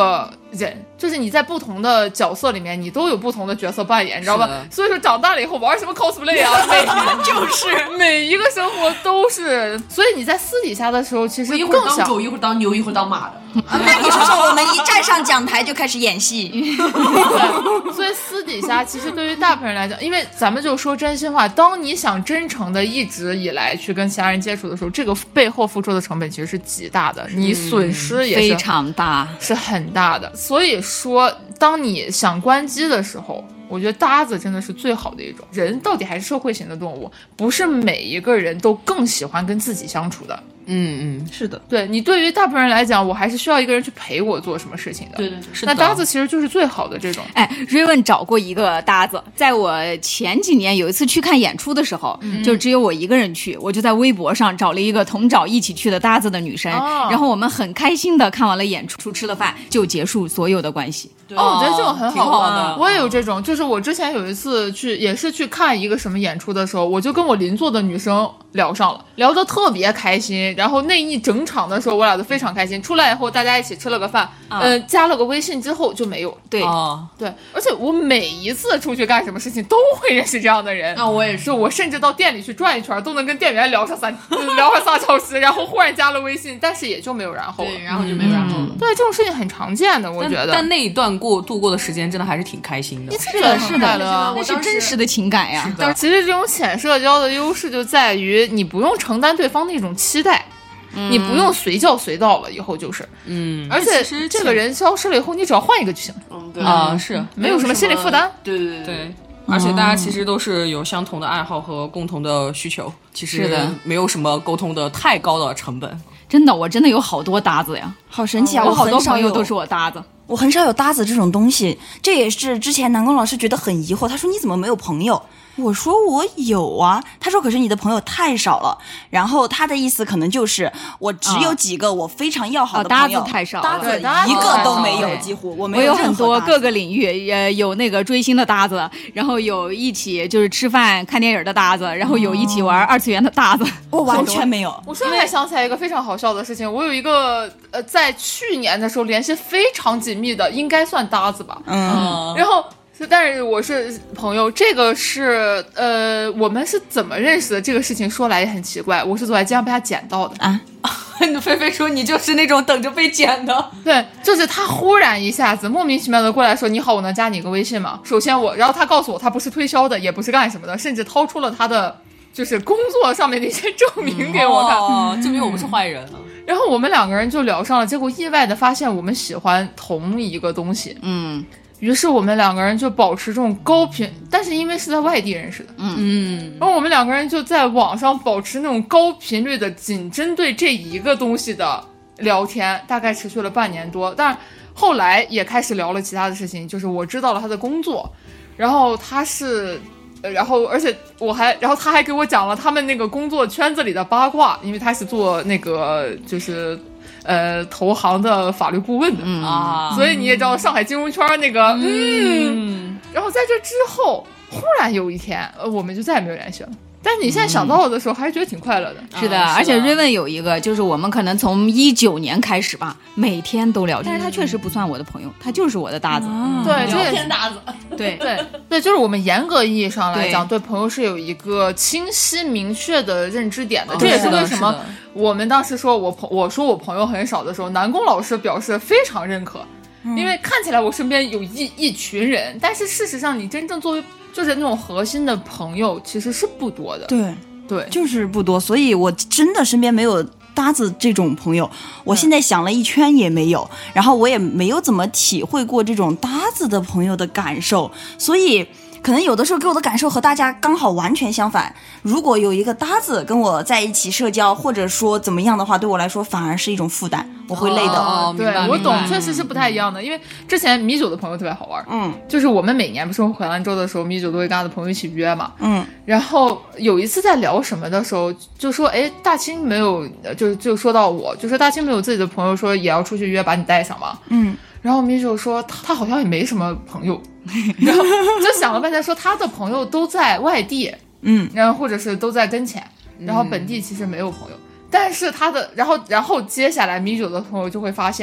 人，就是你在不同的角色里面，你都有不同的角色扮演，你知道吧？所以说长大了以后玩什么 cosplay 啊，每就是每一个生活都是，所以你在私底下的时候，其实一会儿更想当狗，一会儿当牛，一会儿当马的。 啊那你说说，我们一站上讲台就开始演戏， 对，所以私底下其实对于大部分人来讲，因为咱们就说真心话，当你想真诚的一直以来去跟其他人接触的时候，这个背后付出的成本其实是极大的，你损失也是非常大， 是很大的。所以说，当你想关机的时候，我觉得搭子真的是最好的一种。人到底还是社会型的动物，不是每一个人都更喜欢跟自己相处的。 嗯嗯， 是的， 对你对于大部分人来讲，我还是需要一个人去陪我做什么事情的。 对对对， 是的。 那搭子其实就是最好的这种。 哎，瑞文找过一个搭子，在我前几年有一次去看演出的时候，嗯、就只有我一个人去，我就在微博上找了一个同找一起去的搭子的女生， 哦、 然后我们很开心的看完了演出，吃了饭，就结束所有的关系。 哦，我觉得这种很挺好的。 我也有这种，就是我之前有一次去，也是去看一个什么演出的时候，我就跟我邻座的女生聊上了，聊得特别开心。然后那一整场的时候，我俩都非常开心。出来以后，大家一起吃了个饭，嗯、呃，加了个微信之后就没有。 对、 哦、 对，而且我每一次出去干什么事情都会认识这样的人。 啊，我也是， 就我甚至到店里去转一圈，都能跟店员聊上三聊上仨小时，然后忽然加了微信，但是也就没有然后了。 对，然后就没有然后了。 嗯、对，这种事情很常见的，我觉得。 但, 但那一段过度过的时间。真的还是挺开心的， 是的，是的， 那是真实的情感呀。 但其实这种浅社交的优势就在于你不用承担对方的一种期待，嗯、你不用随叫随到了，以后就是， 嗯， 而且这个人消失了以后，你只要换一个就行。 嗯，对啊，是没有什么心理负担。 对对对对。而且大家其实都是有相同的爱好和共同的需求，其实没有什么沟通的太高的成本。 真的，我真的有好多搭子呀， 好神奇啊！ 我好多很少有朋友都是我搭子。 我很少有搭子这种东西，这也是之前南宫老师觉得很疑惑，他说你怎么没有朋友？我说我有啊，他说可是你的朋友太少了，然后他的意思可能就是我只有几个我非常要好的朋友， 哦、搭子太少了， 搭子一个都没有，几乎我没有。 我有很多各个领域，呃，有那个追星的搭子，然后有一起就是吃饭看电影的搭子，然后有一起玩二次元的搭子， 我完全没有。 我说还想起来一个非常好笑的事情，我有一个呃，在去年的时候联系非常紧密的，应该算搭子吧， 嗯， 然后。但是我是朋友，这个是呃，我们是怎么认识的？这个事情说来也很奇怪，我是走在街上被他捡到的啊。 菲菲说你就是那种等着被捡的， 对，就是他忽然一下子莫名其妙的过来说你好，我能加你一个微信吗？首先我，然后他告诉我他不是推销的，也不是干什么的，甚至掏出了他的就是工作上面的一些证明给我看， 哦，证明我不是坏人。 然后我们两个人就聊上了，结果意外的发现我们喜欢同一个东西， 嗯。 于是我们两个人就保持这种高频，但是因为是在外地认识的， 嗯， 然后我们两个人就在网上保持那种高频率的，仅针对这一个东西的聊天，大概持续了半年多。但是后来也开始聊了其他的事情，就是我知道了他的工作，然后他是，然后而且我还，然后他还给我讲了他们那个工作圈子里的八卦，因为他是做那个就是。呃，投行的法律顾问的、 嗯、 啊，所以你也知道上海金融圈那个，嗯，嗯然后在这之后，忽然有一天，呃，我们就再也没有联系了。但是你现在想到的时候，还是觉得挺快乐的。 嗯、是的，而且瑞文有一个，就是我们可能从一九年开始吧，每天都聊，但是他确实不算我的朋友，他就是我的搭子。 嗯、对， 聊天搭子。 对对对，就是我们严格意义上来讲，对朋友是有一个清晰明确的认知点的。这也是为什么我们当时说我朋我说我朋友很少的时候，南宫老师表示非常认可，嗯、因为看起来我身边有一一群人，但是事实上你真正作为就是那种核心的朋友其实是不多的。 对对， 就是不多，所以我真的身边没有搭子这种朋友，我现在想了一圈也没有，然后我也没有怎么体会过这种搭子的朋友的感受，所以可能有的时候给我的感受和大家刚好完全相反。如果有一个搭子跟我在一起社交，或者说怎么样的话，对我来说反而是一种负担，我会累的。 哦，对，我懂，确实是不太一样的。因为之前米酒的朋友特别好玩， 嗯，就是我们每年不是回兰州的时候，米酒都会跟他的朋友一起约嘛， 嗯， 然后有一次在聊什么的时候，就说，哎，大清没有，就就说到我，就说大清没有自己的朋友，说也要出去约，把你带上嘛， 嗯。 然后米酒说他他好像也没什么朋友，然后就想了半天说他的朋友都在外地， 嗯， 然后或者是都在跟前，然后本地其实没有朋友，嗯、但是他的然后然后接下来米酒的朋友就会发现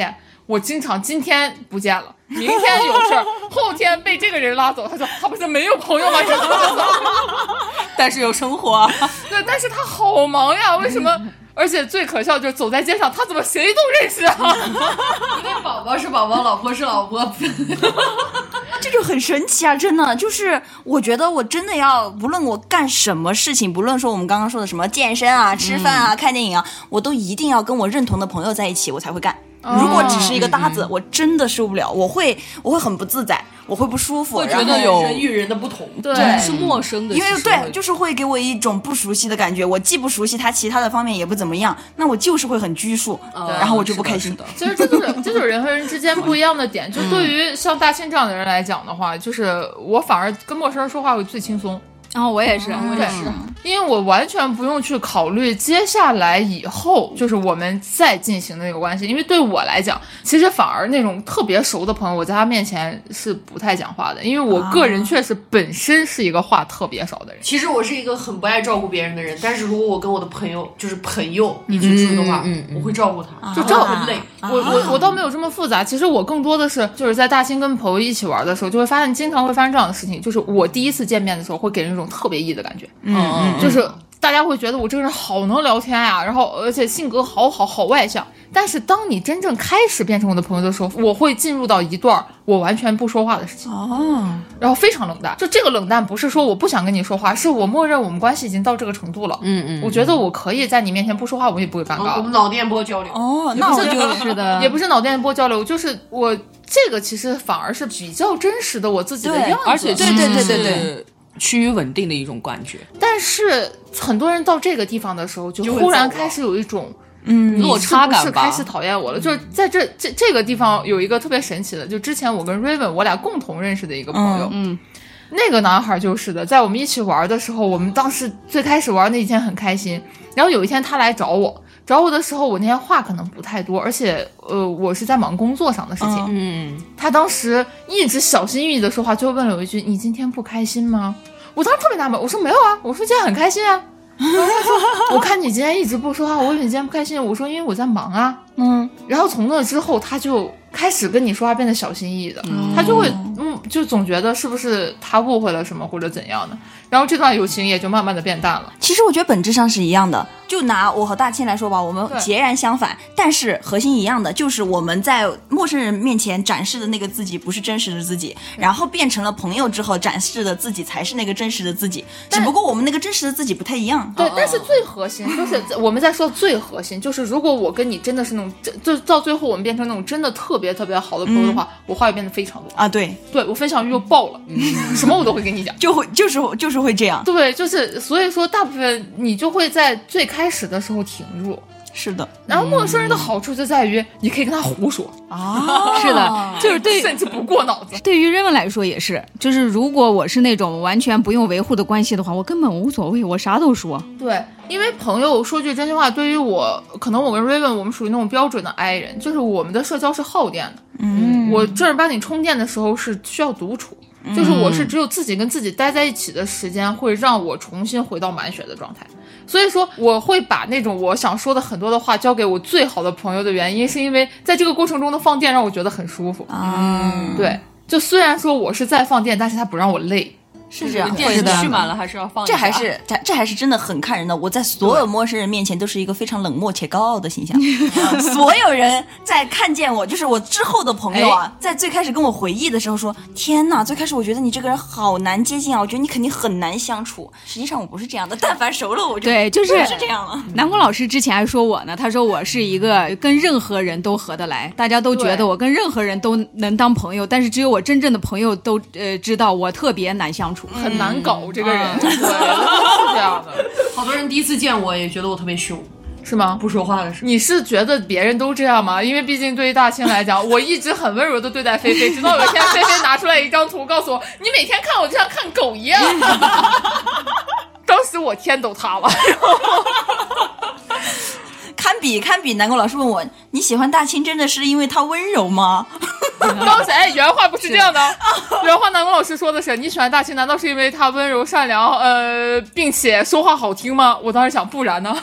我经常今天不见了，明天有事儿，后天被这个人拉走。他说他不是没有朋友吗？这但是有生活啊。 对，但是他好忙呀，为什么？而且最可笑就是走在街上，他怎么谁都认识啊？ 因为宝宝是宝宝，老婆是老婆。 这就很神奇啊！真的，就是我觉得我真的要，无论我干什么事情，不论说我们刚刚说的什么健身啊、吃饭啊、嗯、看电影啊，我都一定要跟我认同的朋友在一起，我才会干。如果只是一个搭子，哦、我真的受不了，我会我会很不自在，我会不舒服， 会觉得有人与人的不同， 对， 是陌生的， 因为对，就是会给我一种不熟悉的感觉。我既不熟悉他，其他的方面也不怎么样，那我就是会很拘束， 哦、 然后我就不开心。 其实这就是这就是人和人之间不一样的点。就对于像大清这样的人来讲的话，就是我反而跟陌生人说话会最轻松。 然后、哦、我也是， 我也是，因为我完全不用去考虑接下来以后就是我们再进行的那个关系。因为对我来讲，其实反而那种特别熟的朋友，我在他面前是不太讲话的，因为我个人确实本身是一个话特别少的人。 其实我是一个很不爱照顾别人的人，但是如果我跟我的朋友就是朋友一起住的话，嗯嗯嗯、我会照顾他， 就照顾累。 我我我倒没有这么复杂，其实我更多的是就是在大清跟朋友一起玩的时候，就会发现经常会发生这样的事情，就是我第一次见面的时候会给人一种特别异的感觉。 嗯， 就是大家会觉得我这个人好能聊天呀、啊，然后而且性格好好好外向。但是当你真正开始变成我的朋友的时候，我会进入到一段我完全不说话的事情哦， 然后非常冷淡。就这个冷淡不是说我不想跟你说话，是我默认我们关系已经到这个程度了。 嗯嗯， 我觉得我可以在你面前不说话，我也不会尴尬。 我们脑电波交流哦，那我就是的， 也不是脑电波交流，就是我这个其实反而是比较真实的我自己的样子， 而且对对对对对。 趋于稳定的一种感觉， 但是很多人到这个地方的时候，就忽然开始有一种嗯落差感吧， 是开始讨厌我了。就是在这这这个地方有一个特别神奇的，就之前我跟 Raven 我俩共同认识的一个朋友， 嗯， 那个男孩就是的，在我们一起玩的时候，我们当时最开始玩那几天很开心，然后有一天他来找我。找我的时候，我那天话可能不太多，而且呃，我是在忙工作上的事情。 嗯， 他当时一直小心翼翼的说话，就问了我一句：“你今天不开心吗？”我当时特别纳闷，我说：“没有啊，我说今天很开心啊。”然后他说：“我看你今天一直不说话，我以为你今天不开心。”我说：“因为我在忙啊。” 嗯， 然后从那之后，他就开始跟你说话变得小心翼翼的，嗯、他就会嗯，就总觉得是不是他误会了什么或者怎样的，然后这段友情也就慢慢的变淡了。 其实我觉得本质上是一样的，就拿我和大清来说吧，我们截然相反，但是核心一样的，就是我们在陌生人面前展示的那个自己不是真实的自己，然后变成了朋友之后展示的自己才是那个真实的自己，只不过我们那个真实的自己不太一样。 对，但是最核心就是我们在说最核心，就是如果我跟你真的是那种，就到最后我们变成那种真的特别特别好的朋友的话，嗯、我话也变得非常多啊。对， 对我分享欲又爆了，嗯、什么我都会跟你讲， 就会就是就是会这样。 对，就是所以说，大部分你就会在最开始的时候停住。 是的， 然后陌生人的好处就在于你可以跟他胡说啊， 是的，就是对， 甚至不过脑子。 对于 Raven 来说也是，就是如果我是那种完全不用维护的关系的话，我根本无所谓，我啥都说。 对，因为朋友说句真心话，对于我，可能我跟 Raven 我们属于那种标准的 I 人，就是我们的社交是耗电的。 嗯， 我正儿八经充电的时候是需要独处。就是我是只有自己跟自己待在一起的时间会让我重新回到满血的状态，所以说我会把那种我想说的很多的话交给我最好的朋友的原因，是因为在这个过程中的放电让我觉得很舒服。 嗯， 对，就虽然说我是在放电，但是它不让我累。 是这样， 电池蓄满了还是要放一下。 这还是这这还是真的很看人的。我在所有陌生人面前都是一个非常冷漠且高傲的形象。所有人在看见我，就是我之后的朋友啊，在最开始跟我回忆的时候说：“天哪，最开始我觉得你这个人好难接近啊，我觉得你肯定很难相处。”实际上我不是这样的，但凡熟了我就对，就是是这样了。 南宫老师之前还说我呢，他说我是一个跟任何人都合得来，大家都觉得我跟任何人都能当朋友，但是只有我真正的朋友都呃知道我特别难相处， 很难搞。我这个人、嗯、对，是这样的。 好多人第一次见我也觉得我特别凶， 是吗？ 不说话的时候。 你是觉得别人都这样吗？因为毕竟对于大清来讲，我一直很温柔的对待菲菲，直到有一天菲菲拿出来一张图告诉我，你每天看我就像看狗一样。当时我天都塌了。 堪比堪比，南宫老师问我，你喜欢大清真的是因为他温柔吗？ 当时哎，原话不是这样的，原话南宫老师说的是，你喜欢大清难道是因为他温柔善良，呃，并且说话好听吗？我当时想，不然呢？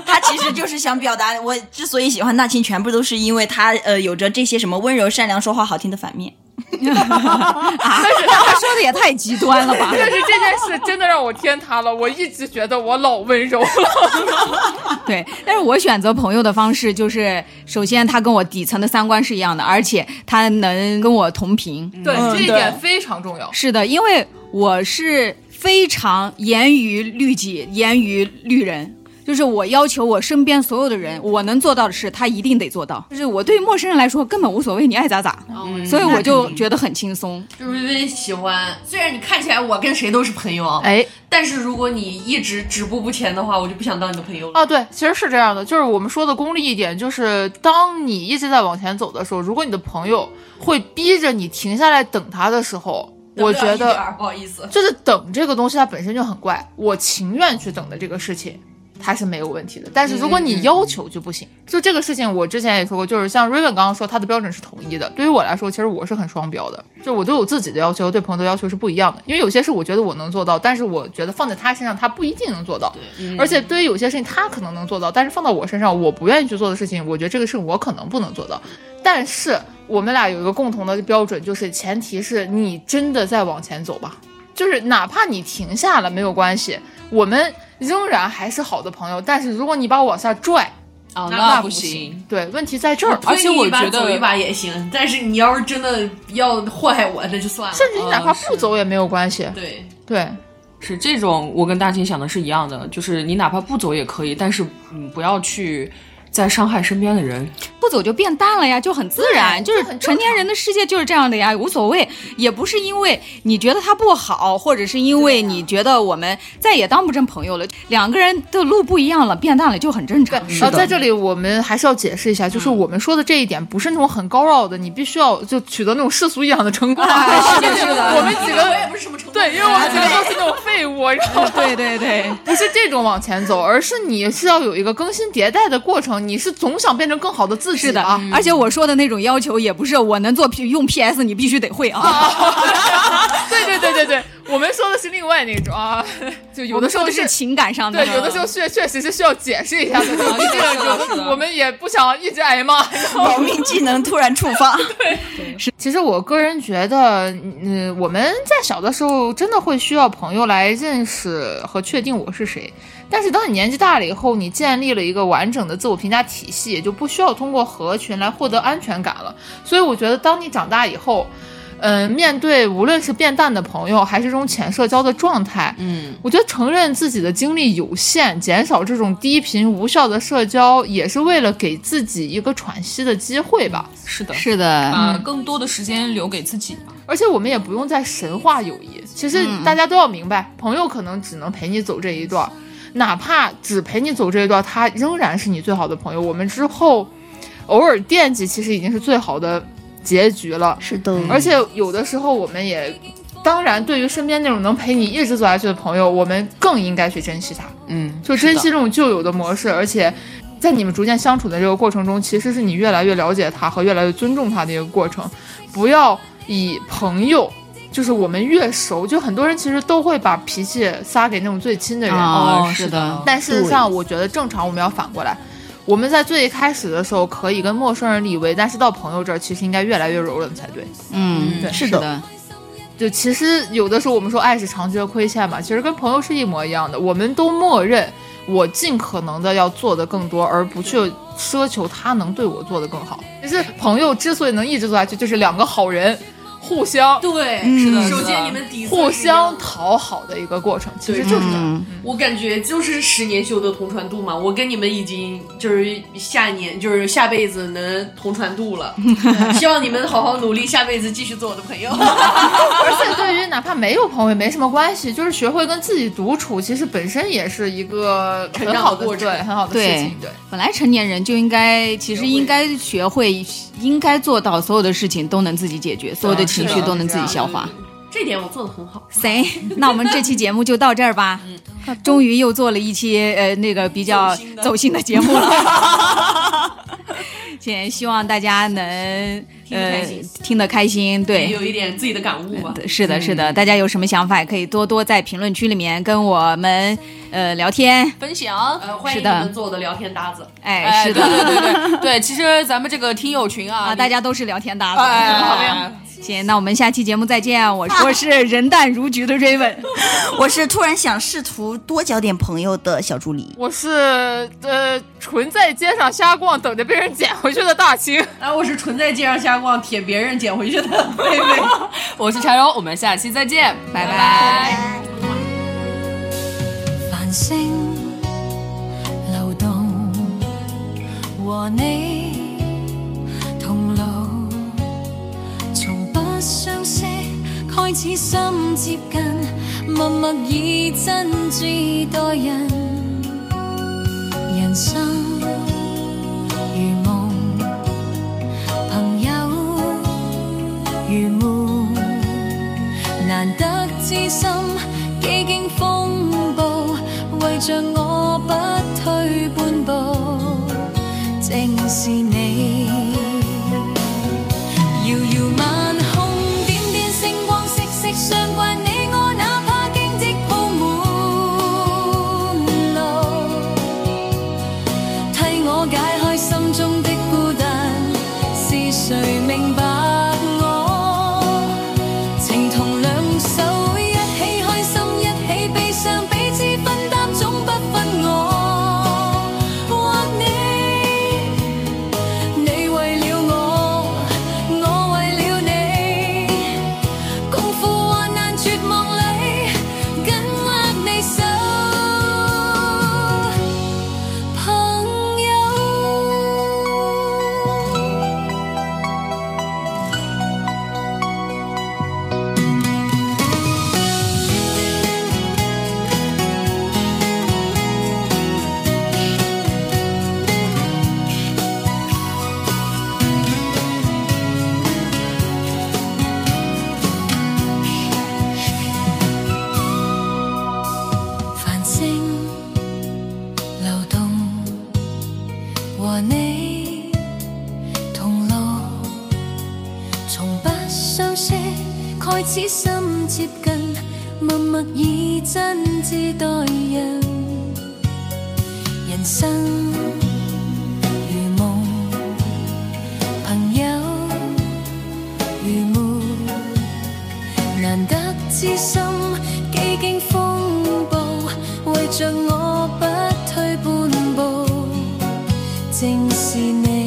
他其实就是想表达，我之所以喜欢大庆，全部都是因为他呃有着这些什么温柔、善良、说话好听的反面。 啊，他说的也太极端了吧？ 但是这件事真的让我天塌了，我一直觉得我老温柔了。 对，但是我选择朋友的方式就是，首先他跟我底层的三观是一样的，而且他能跟我同频。 对， 嗯这一点非常重要。 是的，因为我是非常严于律己、严于律人。就是我要求我身边所有的人，我能做到的事，他一定得做到。就是我对陌生人来说根本无所谓，你爱咋咋， 嗯、 所以我就觉得很轻松。 就是微微喜欢，虽然你看起来我跟谁都是朋友， 哎， 但是如果你一直止步不前的话，我就不想当你的朋友了。 啊，对，其实是这样的，就是我们说的功利一点，就是当你一直在往前走的时候，如果你的朋友会逼着你停下来等他的时候，我觉等不了一点得儿不好意思， 就是等这个东西它本身就很怪，我情愿去等的这个事情。它是没有问题的，但是如果你要求就不行。嗯、就这个事情，我之前也说过，就是像 Raven 刚刚说，他的标准是统一的。对于我来说，其实我是很双标的，就我对我自己的要求，对朋友的要求是不一样的。因为有些事我觉得我能做到，但是我觉得放在他身上，他不一定能做到。嗯、而且对于有些事情，他可能能做到，但是放到我身上，我不愿意去做的事情，我觉得这个事我可能不能做到。但是我们俩有一个共同的标准，就是前提是你真的在往前走吧，就是哪怕你停下了没有关系，我们仍然还是好的朋友，但是如果你把我往下拽， 哦， 那那不行。 行。 对，问题在这儿。 而且我觉得走一把也行，但是你要是真的要祸害我，那就算了。 甚至你哪怕不走也没有关系。 对对， 是这种，我跟大清想的是一样的，就是你哪怕不走也可以，但是嗯，不要去再伤害身边的人。 不走就变淡了呀，就很自然，就是成年人的世界就是这样的呀，无所谓，也不是因为你觉得他不好，或者是因为你觉得我们再也当不成朋友了，两个人的路不一样了，变淡了就很正常。 然后在这里我们还是要解释一下，就是我们说的这一点不是那种很高绕的，你必须要就取得那种世俗意义上的成功。 是的，是的， 我们几个我也不是什么成功， 对，因为我们几个都是那种废物，然后对对对， 不是这种往前走，而是你是要有一个更新迭代的过程，你是总想变成更好的自己。 是的啊， 而且我说的那种要求也不是我能做 P 用 P S 你必须得会啊。 对对对对对，我们说的是另外那种啊，就有的时候是情感上的， 对，有的时候确确实是需要解释一下的，毕竟有的我们也不想一直挨骂。 保命技能突然触发。 对，是。其实我个人觉得，嗯、呃，我们在小的时候真的会需要朋友来认识和确定我是谁。但是当你年纪大了以后，你建立了一个完整的自我评价体系，也就不需要通过合群来获得安全感了。所以我觉得当你长大以后，嗯、呃，面对无论是变淡的朋友还是这种浅社交的状态，嗯，我觉得承认自己的精力有限，减少这种低频无效的社交，也是为了给自己一个喘息的机会吧。 是的， 是的， 把更多的时间留给自己。 而且我们也不用再神话友谊，其实大家都要明白，嗯、朋友可能只能陪你走这一段。哪怕只陪你走这一段，他仍然是你最好的朋友。我们之后偶尔惦记，其实已经是最好的结局了。 是的， 而且有的时候我们也，当然对于身边那种能陪你一直走下去的朋友，我们更应该去珍惜他。 嗯， 就珍惜这种旧有的模式，而且在你们逐渐相处的这个过程中，其实是你越来越了解他和越来越尊重他的一个过程。不要以朋友。就是我们越熟，就很多人其实都会把脾气撒给那种最亲的人。 哦，是的。 但事实上，我觉得正常我们要反过来，我们在最开始的时候可以跟陌生人立威，但是到朋友这儿，其实应该越来越柔软才对。 嗯， 对， 是的。 就其实有的时候我们说爱是常觉亏欠嘛，其实跟朋友是一模一样的，我们都默认我尽可能的要做的更多，而不去奢求他能对我做的更好。其实朋友之所以能一直做下去，就是两个好人。互相对， 嗯、 是的。首先你们底互相讨好的一个过程，其实就是这样。 嗯、 我感觉就是十年修得同船渡嘛，我跟你们已经就是下年就是下辈子能同船渡了。希望你们好好努力，下辈子继续做我的朋友。 而且对于哪怕没有朋友也没什么关系，就是学会跟自己独处，其实本身也是一个很好的过程， 对，很好的事情。对， 本来成年人就应该，其实应该学会，应该做到所有的事情都能自己解决，所有的情绪都能自己消化。 这点我做得很好。 行，那我们这期节目就到这儿吧。嗯，终于又做了一期呃那个比较走心的节目了。 现在希望大家能听得开心呃听得开心，对， 有一点自己的感悟吧。 是的，是的，大家有什么想法也可以多多在评论区里面跟我们呃聊天分享。 呃，欢迎你是的们做我的聊天搭子。 哎， 哎， 是的对对对对对，其实咱们这个听友群啊， 啊，大家都是聊天搭子， 哎好呀。行，那我们下期节目再见。我我是人淡如菊的 Raven， 我是突然想试图多交点朋友的小助理。 我是呃纯在街上瞎逛，等着被人捡回去的大清。 然后我是纯在街上瞎逛，舔别人捡回去的妹妹。 我是柴荣，我们下期再见，拜拜。 繁星流動，和你同路，從不相識開始心接近，默默以真摯待人，人生如夢，朋友如夢，難得知心，幾經風暴，為着我不退半步，正是你。遙遙晚空，點點星光，息息相關，你我哪怕荊棘鋪滿路，替我解開心中的孤單，是誰明白我？情同兩手，一起開心，一起悲傷，彼此分擔，總不分我。或你，你為了我，我為了你，共赴患難絕望裏，緊握你手，朋友。繁星流動，和你同路，從不相識開始心接近，默默以真摯待人，人生如夢，朋友如夢，難得知心，幾經風暴，為着我不退半步，正是你。